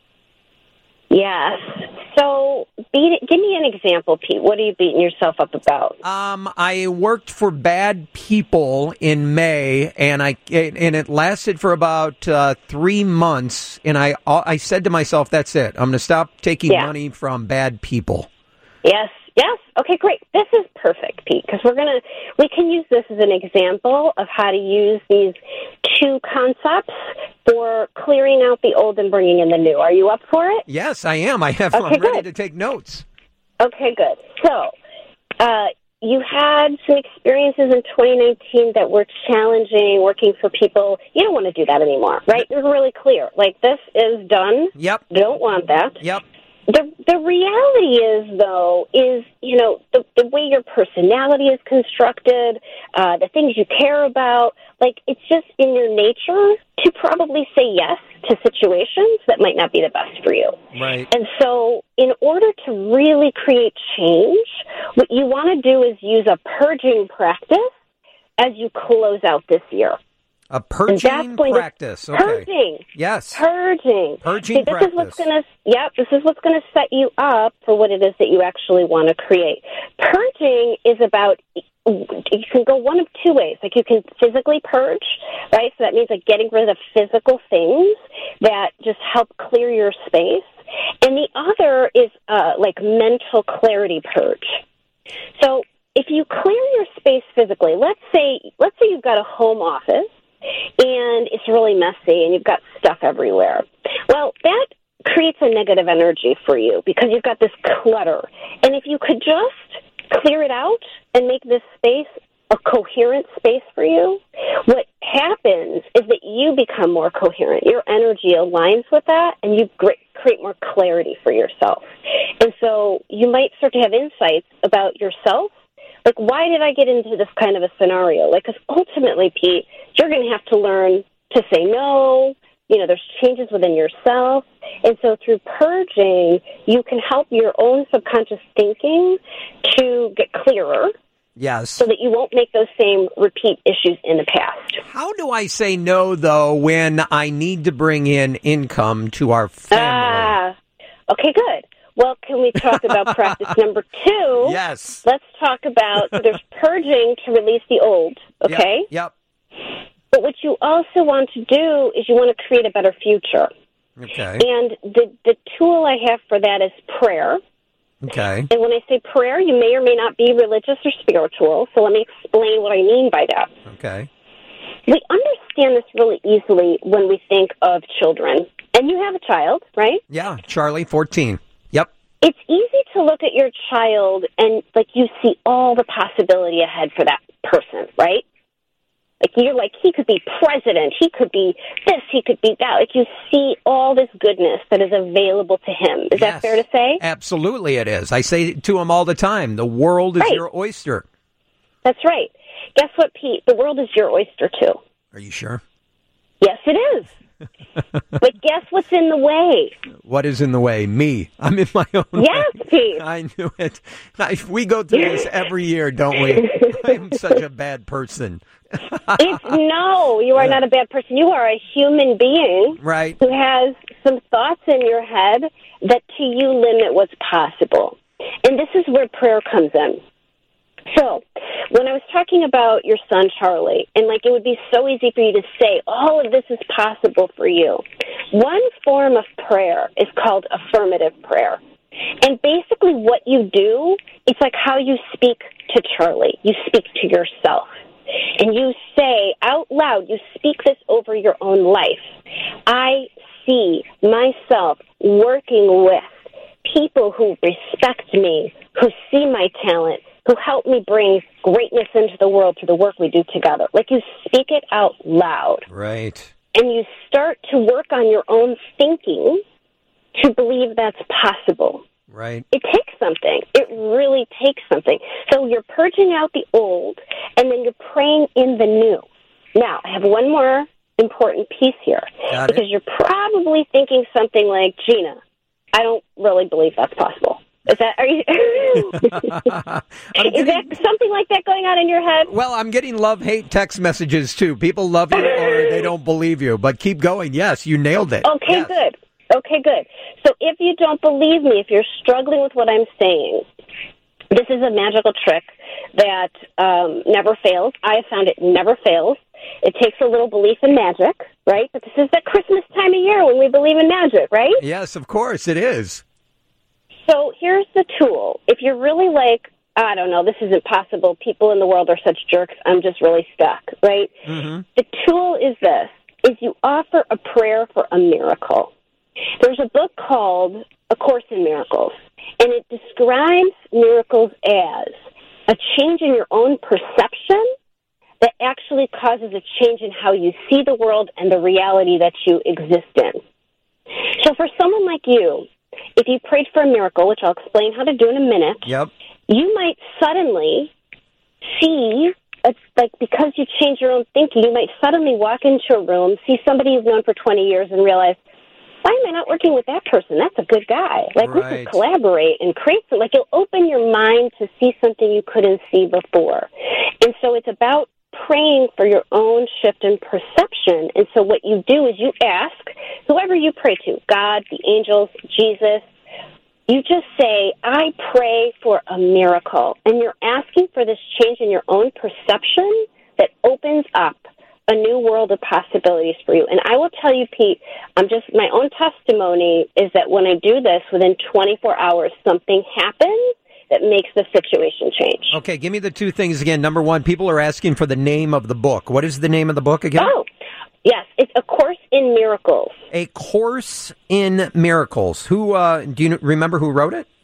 Yes. So, give me an example, Pete. What are you beating yourself up about? I worked for Bad People in May, and it lasted for about 3 months. And I said to myself, "That's it. I'm going to stop taking money from bad people." Yes. Yes. Okay, great. This is perfect, Pete, because we can use this as an example of how to use these two concepts for clearing out the old and bringing in the new. Are you up for it? Yes, I am. I'm ready to take notes. Okay, good. So, you had some experiences in 2019 that were challenging, working for people. You don't want to do that anymore, right? You're really clear. Like, this is done. Yep. Don't want that. Yep. The reality is, though, the way your personality is constructed, the things you care about, like, it's just in your nature to probably say yes to situations that might not be the best for you. Right. And so in order to really create change, what you want to do is use a purging practice as you close out this year. A purging practice. Okay. Purging. Yes. Purging. Purging practice. This is what's going to set you up for what it is that you actually want to create. Purging is about, you can go one of two ways. Like, you can physically purge, right? So that means like getting rid of fphysical things that just help clear your space. And the other is like mental clarity purge. So if you clear your space physically, let's say you've got a home office, and it's really messy, and you've got stuff everywhere. Well, creates a negative energy for you because you've got this clutter. And if you could just clear it out and make this space a coherent space for you, what happens is that you become more coherent. Your energy aligns with that, and you create more clarity for yourself. And so you might start to have insights about yourself. Like, why did I get into this kind of a scenario? Like, because ultimately, Pete, you're going to have to learn to say no. You know, there's changes within yourself. And so through purging, you can help your own subconscious thinking to get clearer. Yes. So that you won't make those same repeat issues in the past. How do I say no, though, when I need to bring in income to our family? Okay, good. Well, can we talk about practice number 2? Yes. Let's talk about, so there's purging to release the old, okay? Yep. But what you also want to do is you want to create a better future. Okay. And the tool I have for that is prayer. Okay. And when I say prayer, you may or may not be religious or spiritual, so let me explain what I mean by that. Okay. We understand this really easily when we think of children. And you have a child, right? Yeah, Charlie, 14. Yep. It's easy to look at your child and, like, you see all the possibility ahead for that person, right? Like, you're like, he could be president, he could be this, he could be that. Like, you see all this goodness that is available to him. Is that fair to say? Absolutely it is. I say it to him all the time. The world is your oyster. That's right. Guess what, Pete? The world is your oyster, too. Are you sure? Yes, it is. But guess what's in the way? What is in the way? Me. I'm in my own way. Yes, Pete. I knew it. We go through this every year, don't we? I'm such a bad person. No, you are not a bad person. You are a human being, right, who has some thoughts in your head that to you limit what's possible. And this is where prayer comes in. So, when I was talking about your son, Charlie, and like it would be so easy for you to say, all of this is possible for you. One form of prayer is called affirmative prayer. And basically what you do, it's like how you speak to Charlie. You speak to yourself. And you say out loud, you speak this over your own life. I see myself working with people who respect me, who see my talent, who help me bring greatness into the world through the work we do together. Like, you speak it out loud. Right. And you start to work on your own thinking to believe that's possible. Right. It takes something. It really takes something. So you're purging out the old, and then you're praying in the new. Now, I have one more important piece here. Because you're probably thinking something like, Gina, I don't really believe that's possible. Is that something like that going on in your head? Well, I'm getting love-hate text messages, too. People love you or they don't believe you. But keep going. Yes, you nailed it. Okay, yes. Good. Okay, good. So if you don't believe me, if you're struggling with what I'm saying, this is a magical trick that never fails. I have found it never fails. It takes a little belief in magic, right? But this is the Christmas time of year when we believe in magic, right? Yes, of course, it is. So here's the tool. If you're really like, I don't know, this isn't possible, people in the world are such jerks, I'm just really stuck, right? Mm-hmm. The tool is this, is you offer a prayer for a miracle. There's a book called A Course in Miracles, and it describes miracles as a change in your own perception that actually causes a change in how you see the world and the reality that you exist in. So for someone like you, if you prayed for a miracle, which I'll explain how to do in a minute, you might suddenly see, because you change your own thinking, you might suddenly walk into a room, see somebody you've known for 20 years and realize, why am I not working with that person? That's a good guy. Like, we could collaborate and create something. Like, you'll open your mind to see something you couldn't see before. And so it's about praying for your own shift in perception. And so what you do is you ask whoever you pray to, God, the angels, Jesus, you just say, I pray for a miracle. And you're asking for this change in your own perception that opens up a new world of possibilities for you. And I will tell you, Pete, my own testimony is that when I do this, within 24 hours, something happens that makes the situation change. Okay, give me the two things again. Number one, people are asking for the name of the book. What is the name of the book again? Oh, Yes, it's A Course in Miracles. A Course in Miracles. Who do you remember who wrote it?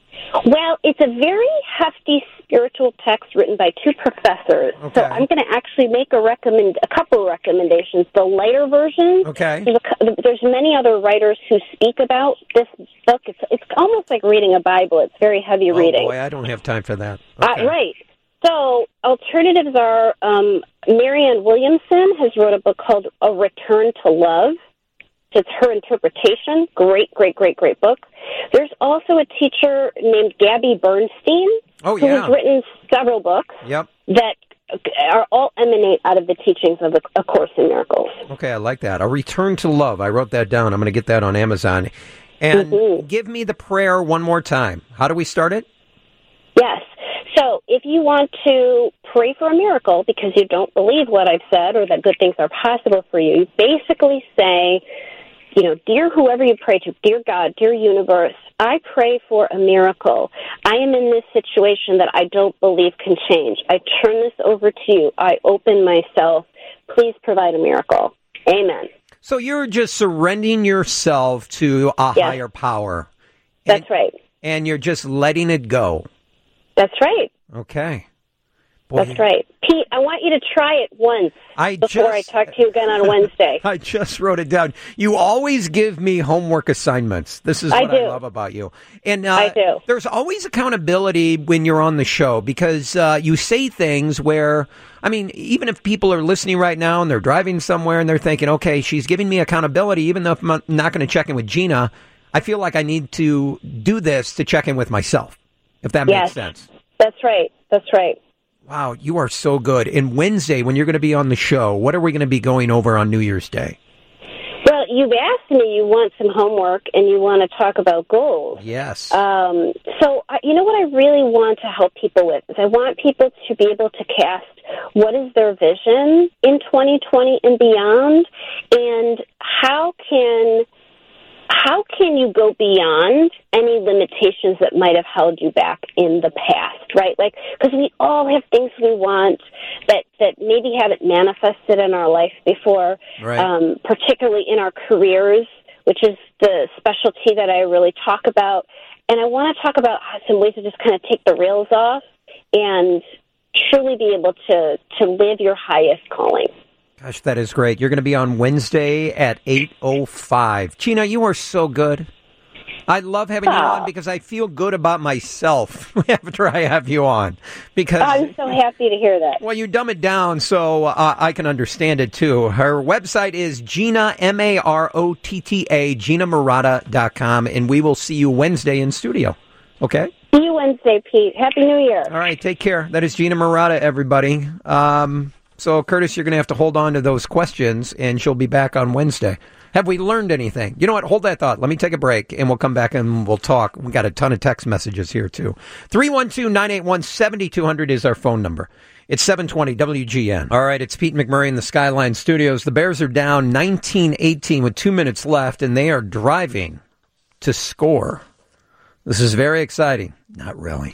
Well, it's a very hefty spiritual text written by two professors. Okay. So I'm going to actually make a couple of recommendations. The lighter version. Okay. There's many other writers who speak about this book. It's almost like reading a Bible. It's very heavy reading. Oh boy, I don't have time for that. Okay. Right. So alternatives are Marianne Williamson has wrote a book called A Return to Love. It's her interpretation. Great book. There's also a teacher named Gabby Bernstein who has written several books that are all emanate out of the teachings of A Course in Miracles. Okay, I like that. A Return to Love. I wrote that down. I'm going to get that on Amazon. And give me the prayer one more time. How do we start it? Yes. So if you want to pray for a miracle because you don't believe what I've said or that good things are possible for you, you basically say, dear whoever you pray to, dear God, dear universe, I pray for a miracle. I am in this situation that I don't believe can change. I turn this over to you. I open myself. Please provide a miracle. Amen. So you're just surrendering yourself to a higher power. That's right. And you're just letting it go. That's right. Okay. Boy. That's right. Pete, I want you to try it once before I talk to you again on Wednesday. I just wrote it down. You always give me homework assignments. This is what I love about you. And I do. There's always accountability when you're on the show because you say things where, even if people are listening right now and they're driving somewhere and they're thinking, okay, she's giving me accountability, even though I'm not going to check in with Gina, I feel like I need to do this to check in with myself, if that makes sense. That's right. That's right. Wow, you are so good. And Wednesday, when you're going to be on the show, what are we going to be going over on New Year's Day? Well, you've asked me you want some homework and you want to talk about goals. Yes. So, you know what I really want to help people with is I want people to be able to cast what is their vision in 2020 and beyond, and how can you go beyond any limitations that might have held you back in the past, right? Like, because we all have things we want that maybe haven't manifested in our life before, right. Particularly in our careers, which is the specialty that I really talk about. And I want to talk about some ways to just kind of take the rails off and truly be able to live your highest calling. Gosh, that is great. You're going to be on Wednesday at 8:05. Gina, you are so good. I love having you on because I feel good about myself after I have you on. Because I'm so happy to hear that. Well, you dumb it down so I can understand it, too. Her website is Gina, Marotta, GinaMarotta.com, and we will see you Wednesday in studio. Okay? See you Wednesday, Pete. Happy New Year. All right, take care. That is Gina Marotta, everybody. So, Curtis, you're going to have to hold on to those questions, and she'll be back on Wednesday. Have we learned anything? You know what? Hold that thought. Let me take a break, and we'll come back and we'll talk. We got a ton of text messages here, too. 312-981-7200 is our phone number. It's 720 WGN. All right, it's Pete McMurray in the Skyline Studios. The Bears are down 19-18 with 2 minutes left, and they are driving to score. This is very exciting. Not really.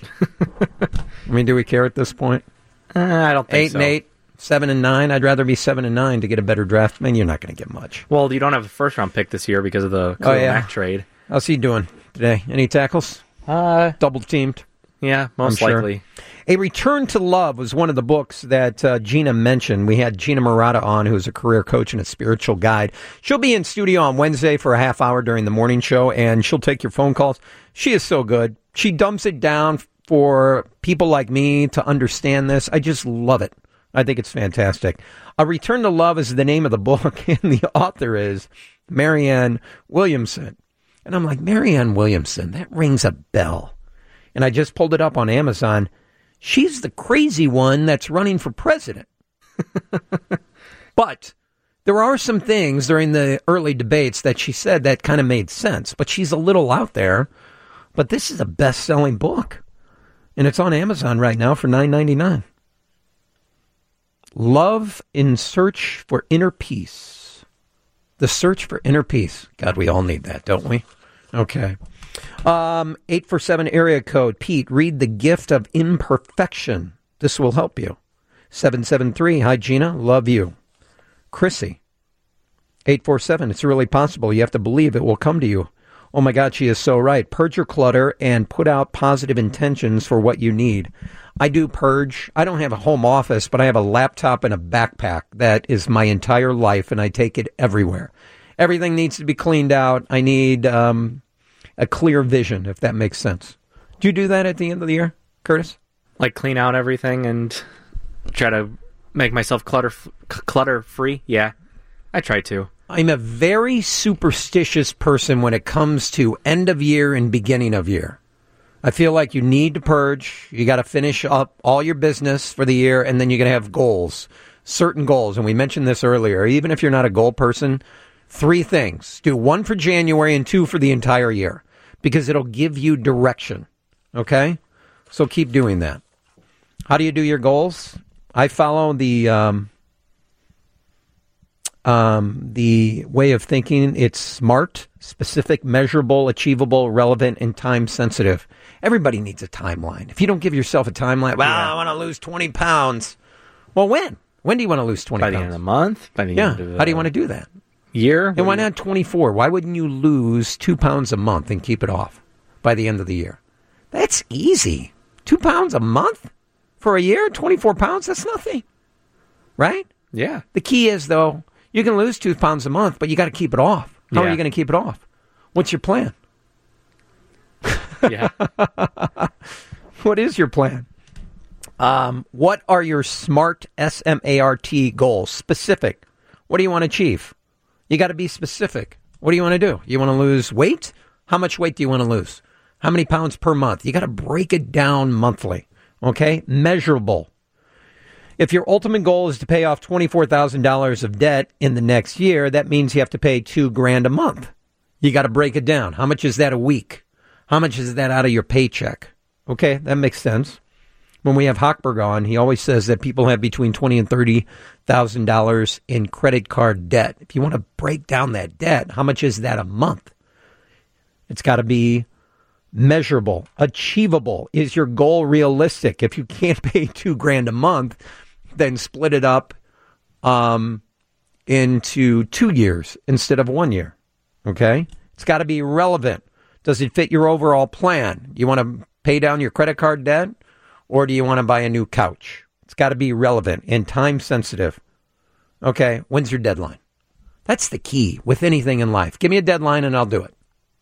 Do we care at this point? I don't think so. 8-8. 7-9. I'd rather be 7-9 to get a better draft. You're not going to get much. Well, you don't have a first-round pick this year because of the Mack trade. How's he doing today? Any tackles? Double teamed? Yeah, most likely. A Return to Love was one of the books that Gina mentioned. We had Gina Marotta on, who's a career coach and a spiritual guide. She'll be in studio on Wednesday for a half hour during the morning show, and she'll take your phone calls. She is so good. She dumps it down for people like me to understand this. I just love it. I think it's fantastic. A Return to Love is the name of the book, and the author is Marianne Williamson. And I'm like, Marianne Williamson, that rings a bell. And I just pulled it up on Amazon. She's the crazy one that's running for president. But there are some things during the early debates that she said that kind of made sense. But she's a little out there. But this is a best-selling book. And it's on Amazon right now for $9.99. Love in Search for Inner Peace. The search for inner peace. God, we all need that, don't we? Okay. 847 area code. Pete, read The Gift of Imperfection. This will help you. 773. Hi, Gina. Love you. Chrissy. 847, it's really possible. You have to believe it will come to you. Oh my God, she is so right. Purge your clutter and put out positive intentions for what you need. I do purge. I don't have a home office, but I have a laptop and a backpack that is my entire life, and I take it everywhere. Everything needs to be cleaned out. I need a clear vision, if that makes sense. Do you do that at the end of the year, Curtis? Like clean out everything and try to make myself clutter-free? Yeah, I try to. I'm a very superstitious person when it comes to end of year and beginning of year. I feel like you need to purge. You got to finish up all your business for the year, and then you're going to have goals, certain goals. And we mentioned this earlier. Even if you're not a goal person, 3 things. Do 1 for January and 2 for the entire year, because it'll give you direction. Okay? So keep doing that. How do you do your goals? I follow the way of thinking. It's SMART, specific, measurable, achievable, relevant, and time sensitive. Everybody needs a timeline. If you don't give yourself a timeline, I want to lose 20 pounds. Well, when? When do you want to lose 20 pounds? By the end of the month? By the end of How do you want to do that? Year? And why not 24? Why wouldn't you lose 2 pounds a month and keep it off by the end of the year? That's easy. 2 pounds a month for a year? 24 pounds? That's nothing. Right? Yeah. The key is, though, you can lose 2 pounds a month, but you got to keep it off. How are you going to keep it off? What's your plan? Yeah. What is your plan? What are your SMART, S-M-A-R-T goals? Specific. What do you want to achieve? You got to be specific. What do you want to do? You want to lose weight? How much weight do you want to lose? How many pounds per month? You got to break it down monthly. Okay? Measurable. If your ultimate goal is to pay off $24,000 of debt in the next year, that means you have to pay $2,000 a month. You got to break it down. How much is that a week? How much is that out of your paycheck? Okay, that makes sense. When we have Hochberg on, he always says that people have between $20,000 and $30,000 in credit card debt. If you want to break down that debt, how much is that a month? It's got to be measurable, achievable. Is your goal realistic? If you can't pay $2,000 a month, then split it up into 2 years instead of 1 year. Okay? It's got to be relevant. Does it fit your overall plan? You want to pay down your credit card debt, or do you want to buy a new couch? It's got to be relevant and time sensitive. Okay, when's your deadline? That's the key with anything in life. Give me a deadline and I'll do it.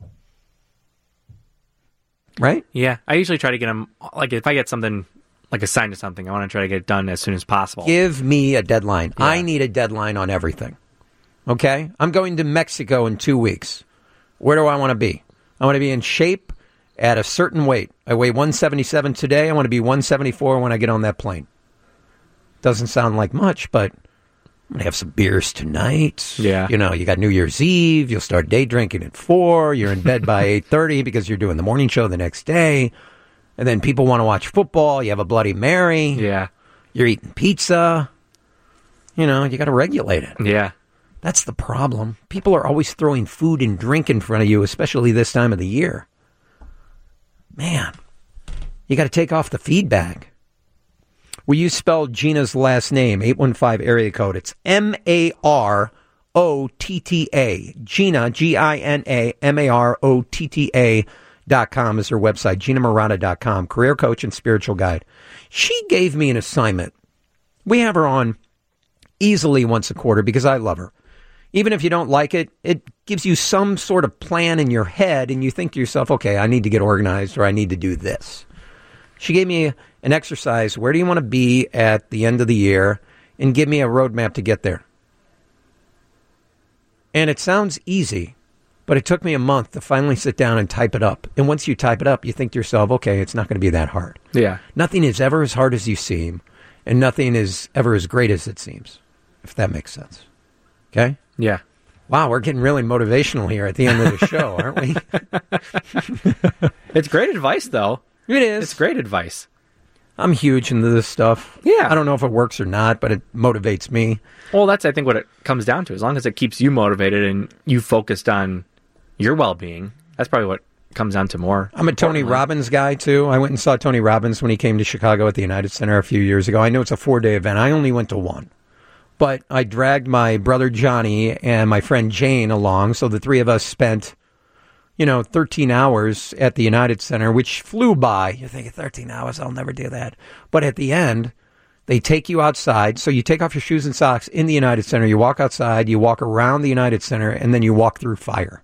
Right? Yeah, I usually try to get them, like if I get something, like assigned to something, I want to try to get it done as soon as possible. Give me a deadline. Yeah. I need a deadline on everything. Okay? I'm going to Mexico in 2 weeks. Where do I want to be? I want to be in shape at a certain weight. I weigh 177 today. I want to be 174 when I get on that plane. Doesn't sound like much, but I'm going to have some beers tonight. Yeah. You know, you got New Year's Eve. You'll start day drinking at 4. You're in bed by 8:30 because you're doing the morning show the next day. And then people want to watch football. You have a Bloody Mary. Yeah. You're eating pizza. You know, you got to regulate it. Yeah. That's the problem. People are always throwing food and drink in front of you, especially this time of the year. Man, you got to take off the feedback. Will you spell Gina's last name? 815 area code. It's Marotta. Gina, Gina, Marotta.com is her website. GinaMarotta.com. Career coach and spiritual guide. She gave me an assignment. We have her on easily once a quarter because I love her. Even if you don't like it, it gives you some sort of plan in your head, and you think to yourself, okay, I need to get organized, or I need to do this. She gave me an exercise. Where do you want to be at the end of the year? And give me a roadmap to get there. And it sounds easy, but it took me a month to finally sit down and type it up. And once you type it up, you think to yourself, okay, it's not going to be that hard. Yeah. Nothing is ever as hard as you seem, and nothing is ever as great as it seems, if that makes sense. Okay? Yeah. Wow, we're getting really motivational here at the end of the show, aren't we? It's great advice, though. It is. It's great advice. I'm huge into this stuff. Yeah. I don't know if it works or not, but it motivates me. Well, that's, I think, what it comes down to. As long as it keeps you motivated and you focused on your well-being, that's probably what comes down to more. I'm a Tony Robbins guy, too. I went and saw Tony Robbins when he came to Chicago at the United Center a few years ago. I know it's a 4-day event. I only went to one. But I dragged my brother Johnny and my friend Jane along, so the three of us spent, 13 hours at the United Center, which flew by. You're thinking, 13 hours, I'll never do that. But at the end, they take you outside. So you take off your shoes and socks in the United Center. You walk outside, you walk around the United Center, and then you walk through fire.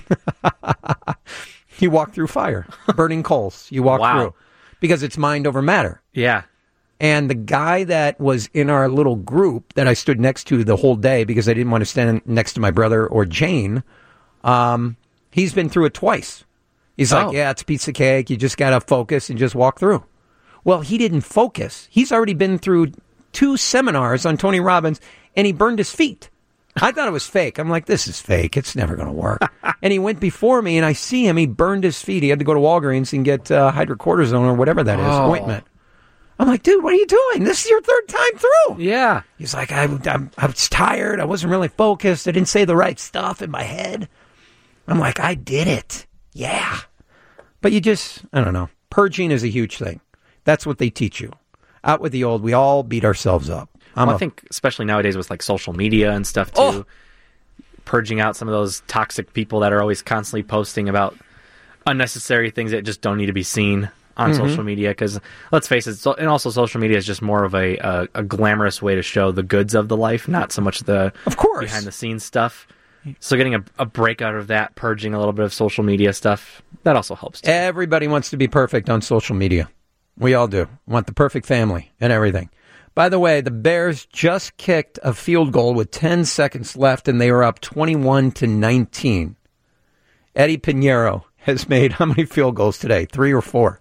You walk through fire, burning coals. You walk through because it's mind over matter. Yeah. And the guy that was in our little group that I stood next to the whole day because I didn't want to stand next to my brother or Jane, he's been through it twice. He's like, yeah, it's a piece of cake. You just got to focus and just walk through. Well, he didn't focus. He's already been through 2 seminars on Tony Robbins, and he burned his feet. I thought it was fake. I'm like, this is fake. It's never going to work. And he went before me, and I see him. He burned his feet. He had to go to Walgreens and get hydrocortisone or whatever that is, ointment. I'm like, dude, what are you doing? This is your 3rd time through. Yeah. He's like, I was tired. I wasn't really focused. I didn't say the right stuff in my head. I'm like, I did it. Yeah. But you just, I don't know. Purging is a huge thing. That's what they teach you. Out with the old, we all beat ourselves up. I think especially nowadays with like social media and stuff too, purging out some of those toxic people that are always constantly posting about unnecessary things that just don't need to be seen on social media. Because let's face it, and also social media is just more of a glamorous way to show the goods of the life, not so much the behind the scenes stuff. So getting a break out of that, purging a little bit of social media stuff, that also helps too. Everybody wants to be perfect on social media. We all do. Want the perfect family and everything. By the way, the Bears just kicked a field goal with 10 seconds left, and they were up 21-19. Eddie Pinheiro has made how many field goals today? 3 or 4?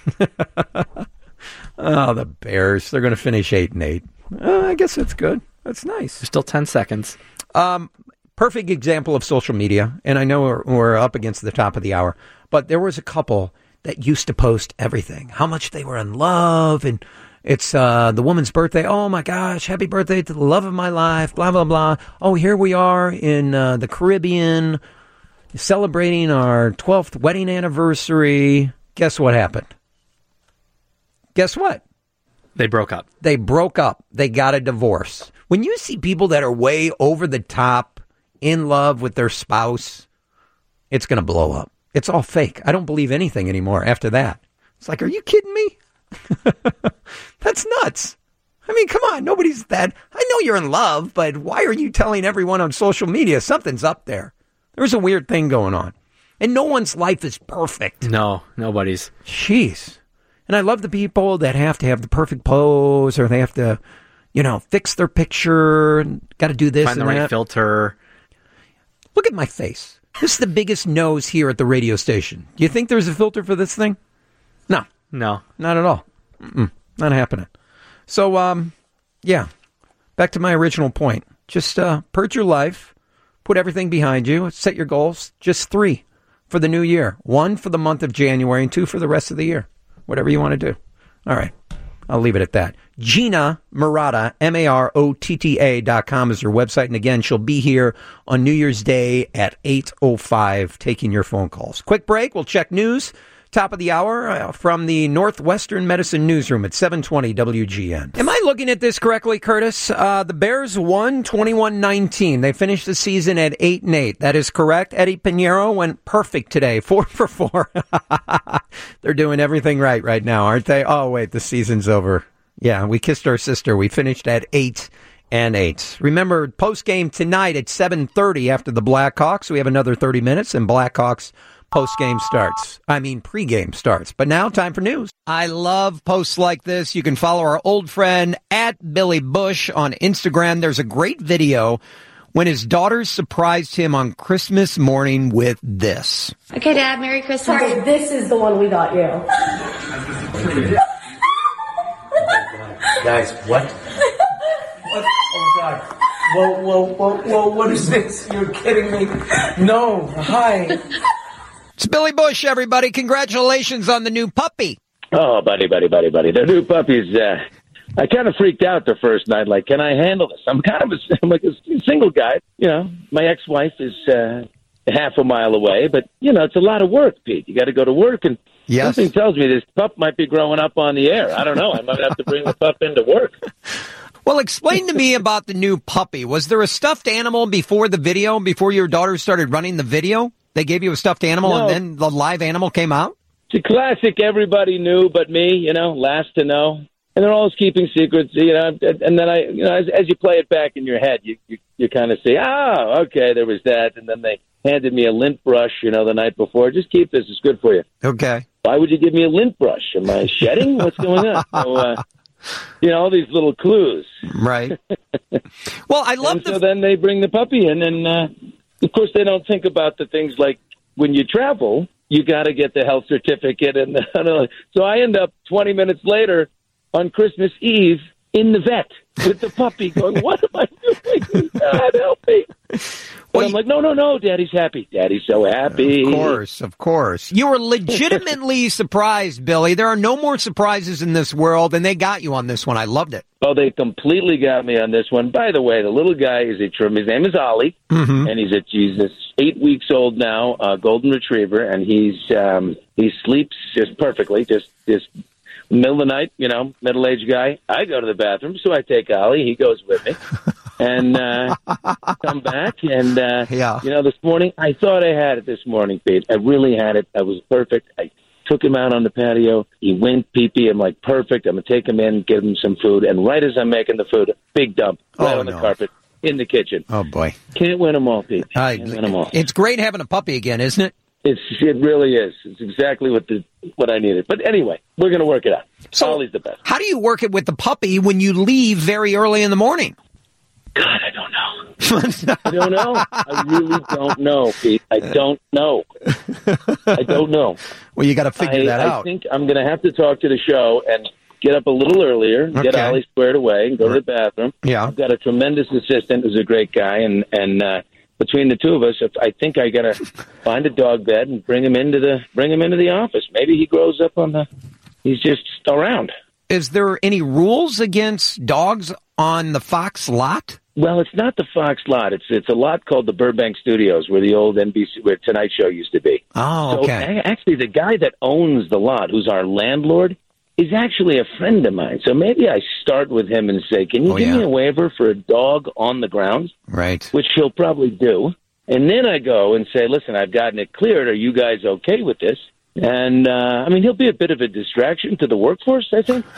Oh, the Bears. They're going to finish 8-8. I guess that's good. That's nice. There's still 10 seconds. Perfect example of social media, and I know we're up against the top of the hour, but there was a couple that used to post everything, how much they were in love, and it's the woman's birthday. Oh, my gosh, happy birthday to the love of my life, blah, blah, blah. Oh, here we are in the Caribbean celebrating our 12th wedding anniversary. Guess what happened? Guess what? They broke up. They broke up. They got a divorce. When you see people that are way over the top in love with their spouse, it's going to blow up. It's all fake. I don't believe anything anymore after that. It's like, are you kidding me? That's nuts. I mean, come on. Nobody's that. I know you're in love, but why are you telling everyone on social media something's up there? There's a weird thing going on. And no one's life is perfect. No, nobody's. Jeez. And I love the people that have to have the perfect pose, or they have to, fix their picture, and got to do this Find and the right that. filter. Look at my face. This is the biggest nose here at the radio station. Do you think there's a filter for this thing? No. No. Not at all. Not happening. So, yeah. Back to my original point. Just purge your life. Put everything behind you. Set your goals. Just 3 for the new year. 1 for the month of January and 2 for the rest of the year. Whatever you want to do. All right. I'll leave it at that. Gina Marotta, MAROTTA.com is her website. And again, she'll be here on New Year's Day at 8:05 taking your phone calls. Quick break. We'll check news. Top of the hour from the Northwestern Medicine Newsroom at 720 WGN. Am I looking at this correctly, Curtis? The Bears won 21-19. They finished the season at 8-8. That is correct. Eddie Pinheiro went perfect today, 4 for 4. They're doing everything right now, aren't they? Oh, wait, the season's over. Yeah, we kissed our sister. We finished at 8-8. Remember, post-game tonight at 7:30 after the Blackhawks. We have another 30 minutes, and Blackhawks pregame starts. But now, time for news. I love posts like this. You can follow our old friend at Billy Bush on Instagram. There's a great video when his daughters surprised him on Christmas morning with this. Okay, Dad, Merry Christmas. Sorry, this is the one we got you. Guys, what? What? Oh, God. Whoa, what is this? You're kidding me. No, hi. It's Billy Bush, everybody. Congratulations on the new puppy. Oh, buddy. The new puppy's, I kind of freaked out the first night. Like, can I handle this? I'm like a single guy. My ex-wife is half a mile away. But, it's a lot of work, Pete. You got to go to work. And Yes. Something tells me this pup might be growing up on the air. I don't know. I might have to bring the pup into work. Well, explain to me about the new puppy. Was there a stuffed animal before the video, before your daughter started running the video? They gave you a stuffed animal and then the live animal came out? It's a classic everybody knew but me, last to know. And they're always keeping secrets, and then as you play it back in your head, you kind of say, okay, there was that. And then they handed me a lint brush, the night before. Just keep this. It's good for you. Okay. Why would you give me a lint brush? Am I shedding? What's going on? So, all these little clues. Right. Well, I love So then they bring the puppy in, and of course they don't think about the things like when you travel, you got to get the health certificate. And so I end up 20 minutes later on Christmas Eve in the vet with the puppy going, what am I doing? God, help me. But I'm like, no, Daddy's happy. Daddy's so happy. Of course. You were legitimately surprised, Billy. There are no more surprises in this world, and they got you on this one. I loved it. Oh, they completely got me on this one. By the way, the little guy is his name is Ollie, and he's 8 weeks old now, golden retriever, and he sleeps just perfectly, just middle of the night, middle-aged guy. I go to the bathroom, so I take Ollie. He goes with me. And come back. And, this morning, I thought I had it this morning, Pete. I really had it. I was perfect. I took him out on the patio. He went pee-pee. I'm like, perfect. I'm going to take him in, give him some food. And right as I'm making the food, big dump right on the carpet in the kitchen. Oh, boy. Can't win them all, Pete. Can't win them all. It's great having a puppy again, isn't it? It really is. It's exactly what I needed. But anyway, we're going to work it out. So, Ollie's the best. How do you work it with the puppy when you leave very early in the morning? God, I don't know. I don't know. I really don't know, Pete. I don't know. Well, you got to figure that out. I think I'm going to have to talk to the show and get up a little earlier, get Ollie squared away, and go to the bathroom. Yeah. I've got a tremendous assistant who's a great guy, and between the two of us, I think I got to find a dog bed and bring him into the office. Maybe he grows up he's just around. Is there any rules against dogs on the Fox lot? Well, it's not the Fox lot. It's a lot called the Burbank Studios, where the old NBC, where Tonight Show used to be. Oh, okay. So actually, the guy that owns the lot, who's our landlord, is actually a friend of mine. So maybe I start with him and say, can you give me a waiver for a dog on the grounds? Right. Which he'll probably do. And then I go and say, listen, I've gotten it cleared. Are you guys okay with this? And, he'll be a bit of a distraction to the workforce, I think.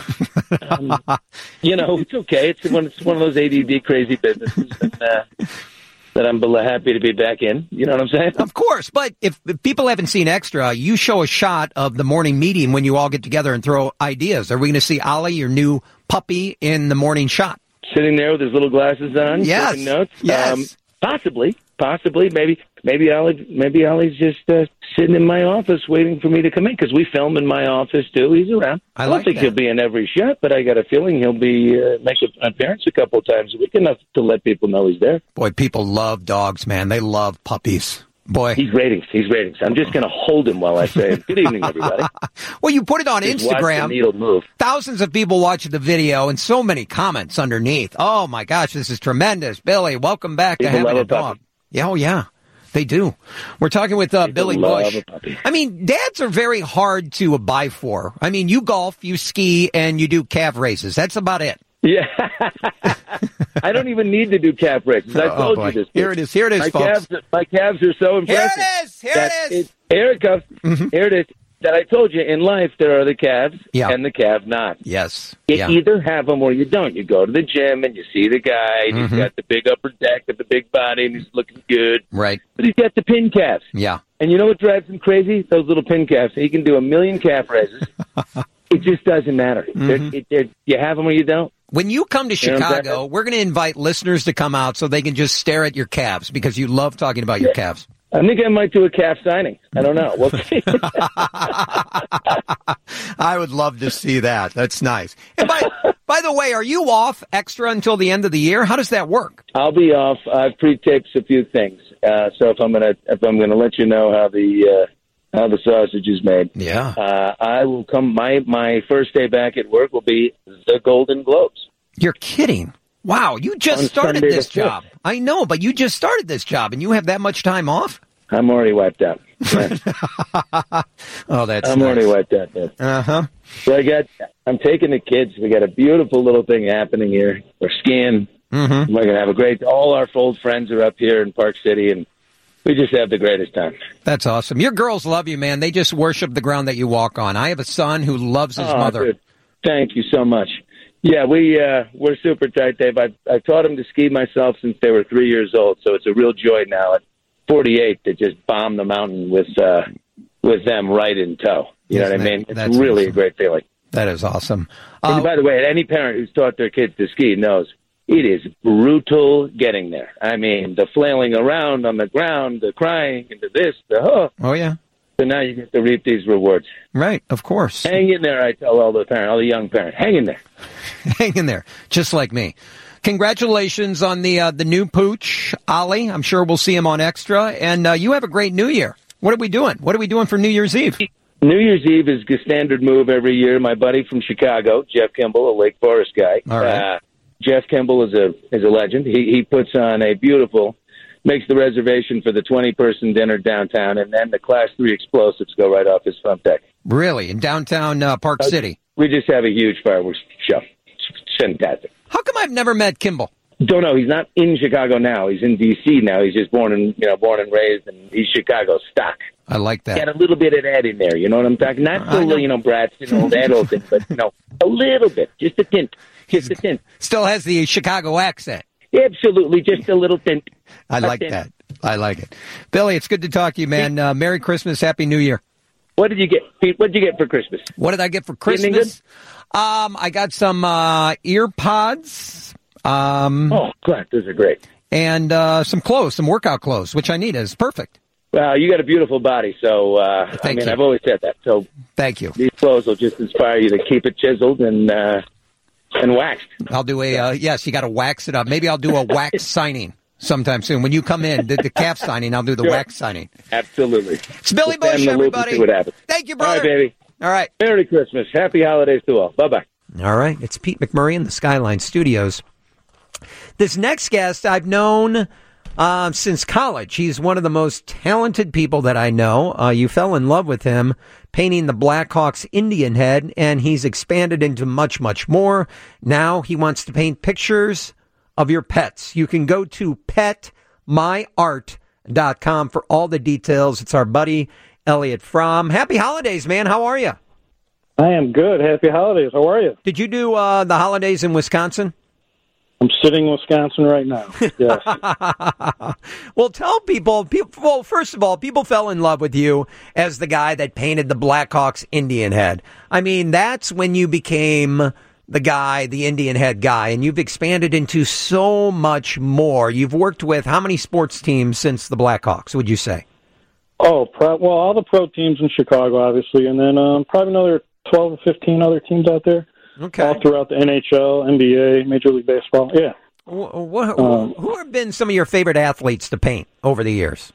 It's okay. It's one of those ADD crazy businesses that I'm happy to be back in. You know what I'm saying? Of course. But if people haven't seen Extra, you show a shot of the morning meeting when you all get together and throw ideas. Are we going to see Ollie, your new puppy, in the morning shot? Sitting there with his little glasses on, taking notes? Yes. Possibly. Maybe Ollie's just sitting in my office waiting for me to come in, because we film in my office too. He's around. I don't think he'll be in every shot, but I got a feeling he'll be make an appearance a couple of times a week, enough to let people know he's there. Boy, people love dogs, man. They love puppies. Boy, he's ratings. I'm just going to hold him while I say good evening, everybody. Well, you put it on just Instagram. Watch the needle move. Thousands of people watching the video, and so many comments underneath. Oh my gosh, this is tremendous, Billy. Welcome back to having a dog. Yeah, oh yeah. They do. We're talking with Billy Bush. I mean, dads are very hard to buy for. I mean, you golf, you ski, and you do calf races. That's about it. Yeah. I don't even need to do calf races. I told you this. Here it is, folks. My calves are so impressive. Here it is. Here it comes. Mm-hmm. Here it is. That I told you, in life, there are the calves and the calf-nots. Yes. You either have them or you don't. You go to the gym and you see the guy, and he's got the big upper deck and the big body, and he's looking good. Right. But he's got the pin calves. Yeah. And you know what drives him crazy? Those little pin calves. He can do 1,000,000 calf raises. It just doesn't matter. You have them or you don't. When you come to Chicago, we're going to invite listeners to come out so they can just stare at your calves, because you love talking about your calves. I think I might do a calf signing. I don't know. We'll see. I would love to see that. That's nice. And by the way, are you off Extra until the end of the year? How does that work? I'll be off. I've pre-taped a few things. So if I'm gonna let you know how the sausage is made, I will come. My first day back at work will be the Golden Globes. You're kidding. Wow, you just started this job. I know, but you just started this job, and you have that much time off? I'm already wiped out. Oh, that's I'm nice. already wiped out. There. Uh-huh. So I'm taking the kids. We got a beautiful little thing happening here. We're skiing. Mm-hmm. We're going to have all our old friends are up here in Park City, and we just have the greatest time. That's awesome. Your girls love you, man. They just worship the ground that you walk on. I have a son who loves his mother. Dude, thank you so much. Yeah, we're super tight, Dave. I've taught them to ski myself since they were 3 years old, so it's a real joy now at 48 to just bomb the mountain with them right in tow. You know what I mean? It's really a great feeling. That is awesome. And by the way, any parent who's taught their kids to ski knows it is brutal getting there. I mean, the flailing around on the ground, the crying, and Oh, yeah. So now you get to reap these rewards. Right, of course. Hang in there, I tell all the young parents. Hang in there. Hang in there, just like me. Congratulations on the new pooch, Ollie. I'm sure we'll see him on Extra. And you have a great New Year. What are we doing? What are we doing for New Year's Eve? New Year's Eve is a standard move every year. My buddy from Chicago, Jeff Kimball, a Lake Forest guy. All right. Jeff Kimball is a legend. He puts on makes the reservation for the 20-person dinner downtown, and then the Class 3 explosives go right off his front deck. Really? In downtown Park City? We just have a huge fireworks show. It's fantastic. How come I've never met Kimball? Don't know. He's not in Chicago now. He's in D.C. now. He's just born and raised, and he's Chicago stock. I like that. Got a little bit of that in there. You know what I'm talking? Not the Braxton old adult thing, but a little bit, just a tint. Just a tint. Still has the Chicago accent. Absolutely, just a little tint. I like that. I like it. Billy, it's good to talk to you, man. Merry Christmas, Happy New Year. What did you get, Pete? What did you get for Christmas? What did I get for Christmas? I got some ear pods. Oh, God, those are great. And some clothes, some workout clothes, which I need. It's perfect. Well, you got a beautiful body, so Thank you. I've always said that. So thank you. These clothes will just inspire you to keep it chiseled and waxed. I'll do yes, you got to wax it up. Maybe I'll do a wax signing sometime soon. When you come in, the calf signing, I'll do the wax signing. Absolutely. It's Billy Bush, everybody. See what happens. Thank you, brother. All right, baby. All right. Merry Christmas. Happy holidays to all. Bye-bye. All right. It's Pete McMurray in the Skyline Studios. This next guest I've known since college. He's one of the most talented people that I know. You fell in love with him painting the Blackhawks Indian head, and he's expanded into much, much more. Now he wants to paint pictures of your pets. You can go to petmyart.com for all the details. It's our buddy Elliot Fromm. Happy holidays, man. How are you? I am good. Happy holidays. How are you? Did you do the holidays in Wisconsin? I'm sitting in Wisconsin right now. Yes. Well, tell people, well, first of all, people fell in love with you as the guy that painted the Blackhawks Indian head. I mean, that's when you became the guy, the Indian head guy, and you've expanded into so much more. You've worked with how many sports teams since the Blackhawks, would you say? Oh, well, all the pro teams in Chicago, obviously, and then probably another 12 or 15 other teams out there. Okay. All throughout the NHL, NBA, Major League Baseball. Yeah. Who have been some of your favorite athletes to paint over the years?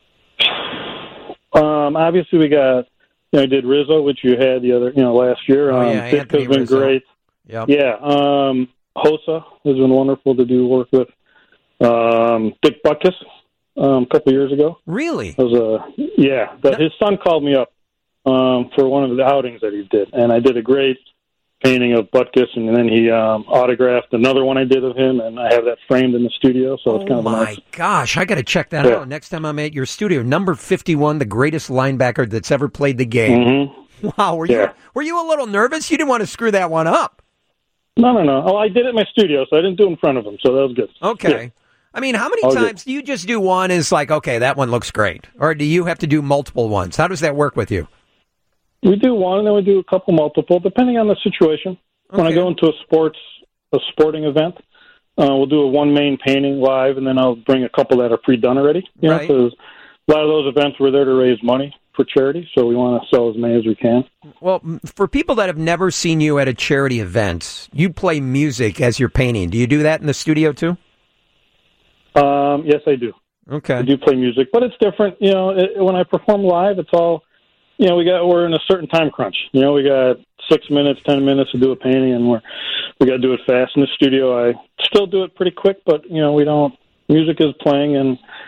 Obviously, we got, I did Rizzo, which you had the other, last year. Dick has been great. Yep. Yeah. Hossa has been wonderful to do work with. Dick Butkus, a couple of years ago. Really? His son called me up for one of the outings that he did, and I did a great painting of Butkus, and then he autographed another one I did of him, and I have that framed in the studio, so it's kind of nice. Oh, my gosh, I got to check that out next time I'm at your studio. Number 51, the greatest linebacker that's ever played the game. Mm-hmm. Wow, were you a little nervous? You didn't want to screw that one up. No. Oh, I did it in my studio, so I didn't do it in front of him, so that was good. Okay. Yeah. I mean, how many times do you just do one and it's like, okay, that one looks great? Or do you have to do multiple ones? How does that work with you? We do one, and then we do a couple multiple, depending on the situation. Okay. When I go into a sporting event, we'll do a one main painting live, and then I'll bring a couple that are pre-done already. Because a lot of those events we're there to raise money for charity, so we want to sell as many as we can. Well, for people that have never seen you at a charity event, you play music as you're painting. Do you do that in the studio too? Yes, I do. Okay. I do play music, but it's different. When I perform live, it's all. We're in a certain time crunch. We got 6 minutes, 10 minutes to do a painting, and we got to do it fast. In the studio, I still do it pretty quick, but we don't. Music is playing, and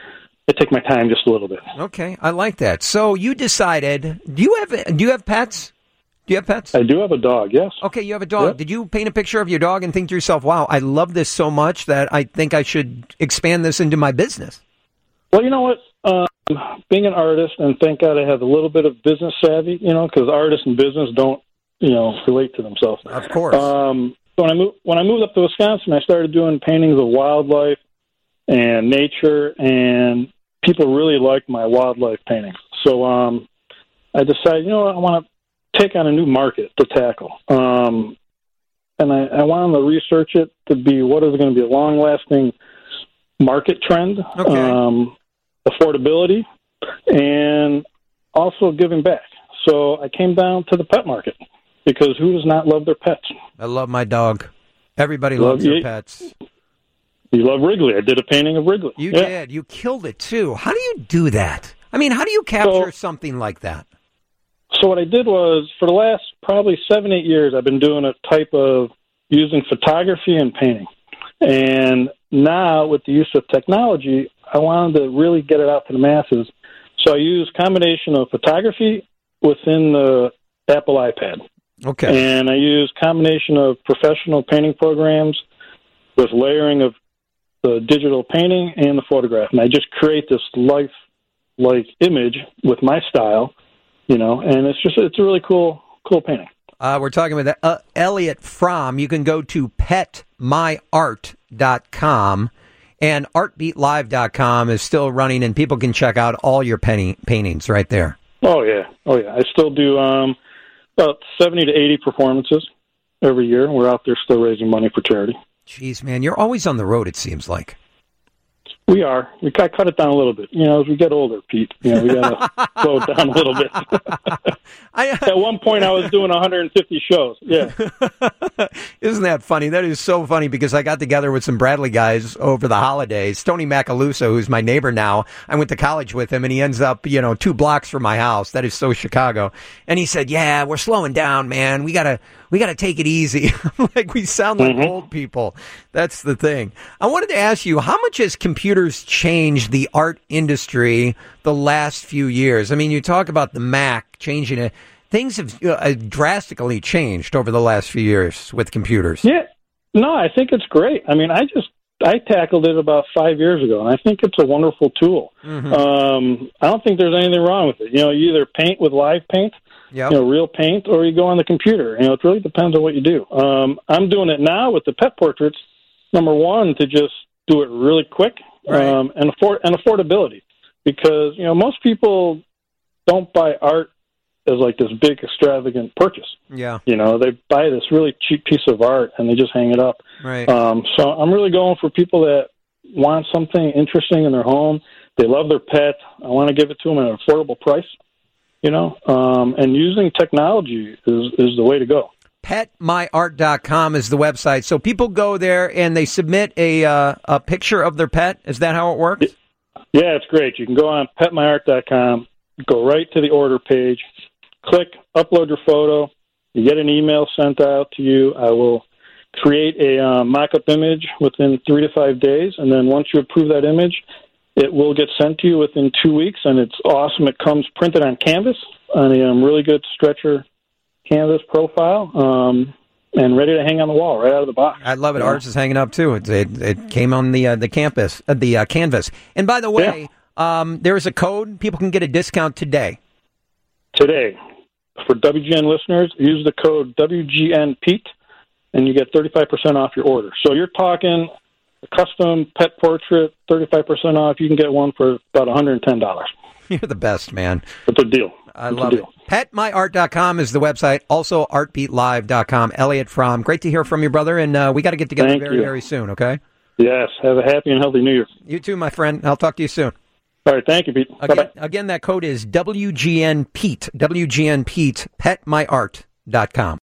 I take my time just a little bit. Okay, I like that. So you decided, do you have pets? Do you have pets? I do have a dog, yes. Okay, you have a dog. Yep. Did you paint a picture of your dog and think to yourself, wow, I love this so much that I think I should expand this into my business? Well, you know what? Being an artist, and thank God I have a little bit of business savvy, because artists and business don't, relate to themselves. Of course. So when I moved up to Wisconsin, I started doing paintings of wildlife and nature, and people really liked my wildlife paintings. So I decided, I want to take on a new market to tackle. And I wanted to research it to be what is going to be a long-lasting market trend, affordability, and also giving back. So I came down to the pet market because who does not love their pets? I love my dog. Everybody loves their pets. You love Wrigley. I did a painting of Wrigley. You did. You killed it, too. How do you do that? I mean, how do you capture something like that? So what I did was, for the last probably 7-8 years, I've been doing a type of using photography and painting. And now, with the use of technology, I wanted to really get it out to the masses. So I use a combination of photography within the Apple iPad. Okay. And I use a combination of professional painting programs with layering of the digital painting and the photograph. And I just create this life-like image with my style. And it's a really cool painting. We're talking with Elliot Fromm. You can go to petmyart.com, and artbeatlive.com is still running, and people can check out all your paintings right there. Oh, yeah. I still do about 70 to 80 performances every year. We're out there still raising money for charity. Jeez, man, you're always on the road, it seems like. We are. We cut it down a little bit. As we get older, Pete, we got to slow it down a little bit. At one point, I was doing 150 shows. Yeah. Isn't that funny? That is so funny because I got together with some Bradley guys over the holidays. Tony Macaluso, who's my neighbor now, I went to college with him, and he ends up, 2 blocks from my house. That is so Chicago. And he said, yeah, we're slowing down, man. We gotta take it easy. Like we sound like old people. That's the thing. I wanted to ask you, how much has computers changed the art industry the last few years? I mean, you talk about the Mac changing it. Things have drastically changed over the last few years with computers. Yeah. No, I think it's great. I mean, I tackled it about 5 years ago, and I think it's a wonderful tool. I don't think there's anything wrong with it. You either paint with live paint, real paint, or you go on the computer. It really depends on what you do. I'm doing it now with the pet portraits, number one, to just do it really quick, and affordability. Because, most people don't buy art as like this big extravagant purchase. Yeah. They buy this really cheap piece of art and they just hang it up. Right. So I'm really going for people that want something interesting in their home. They love their pet. I want to give it to them at an affordable price, and using technology is the way to go. PetMyArt.com is the website. So people go there and they submit a picture of their pet. Is that how it works? Yeah, it's great. You can go on PetMyArt.com, go right to the order page, click, upload your photo. You get an email sent out to you. I will create a mock-up image within 3 to 5 days, and then once you approve that image, it will get sent to you within 2 weeks, and it's awesome. It comes printed on canvas, on a really good stretcher canvas profile, and ready to hang on the wall right out of the box. I love it. Ours is hanging up, too. It came on the canvas. And by the way, there is a code. People can get a discount today. For WGN listeners, use the code WGNPete, and you get 35% off your order. So you're talking a custom pet portrait, 35% off. You can get one for about $110. You're the best, man. It's a deal. I love it. PetMyArt.com is the website. Also, ArtBeatLive.com. Elliot Fromm, great to hear from you, brother, and we got to get together very soon, okay? Yes. Have a happy and healthy New Year. You too, my friend. I'll talk to you soon. All right, thank you, Pete. Again, that code is WGNPete, WGNPete, PetMyArt.com.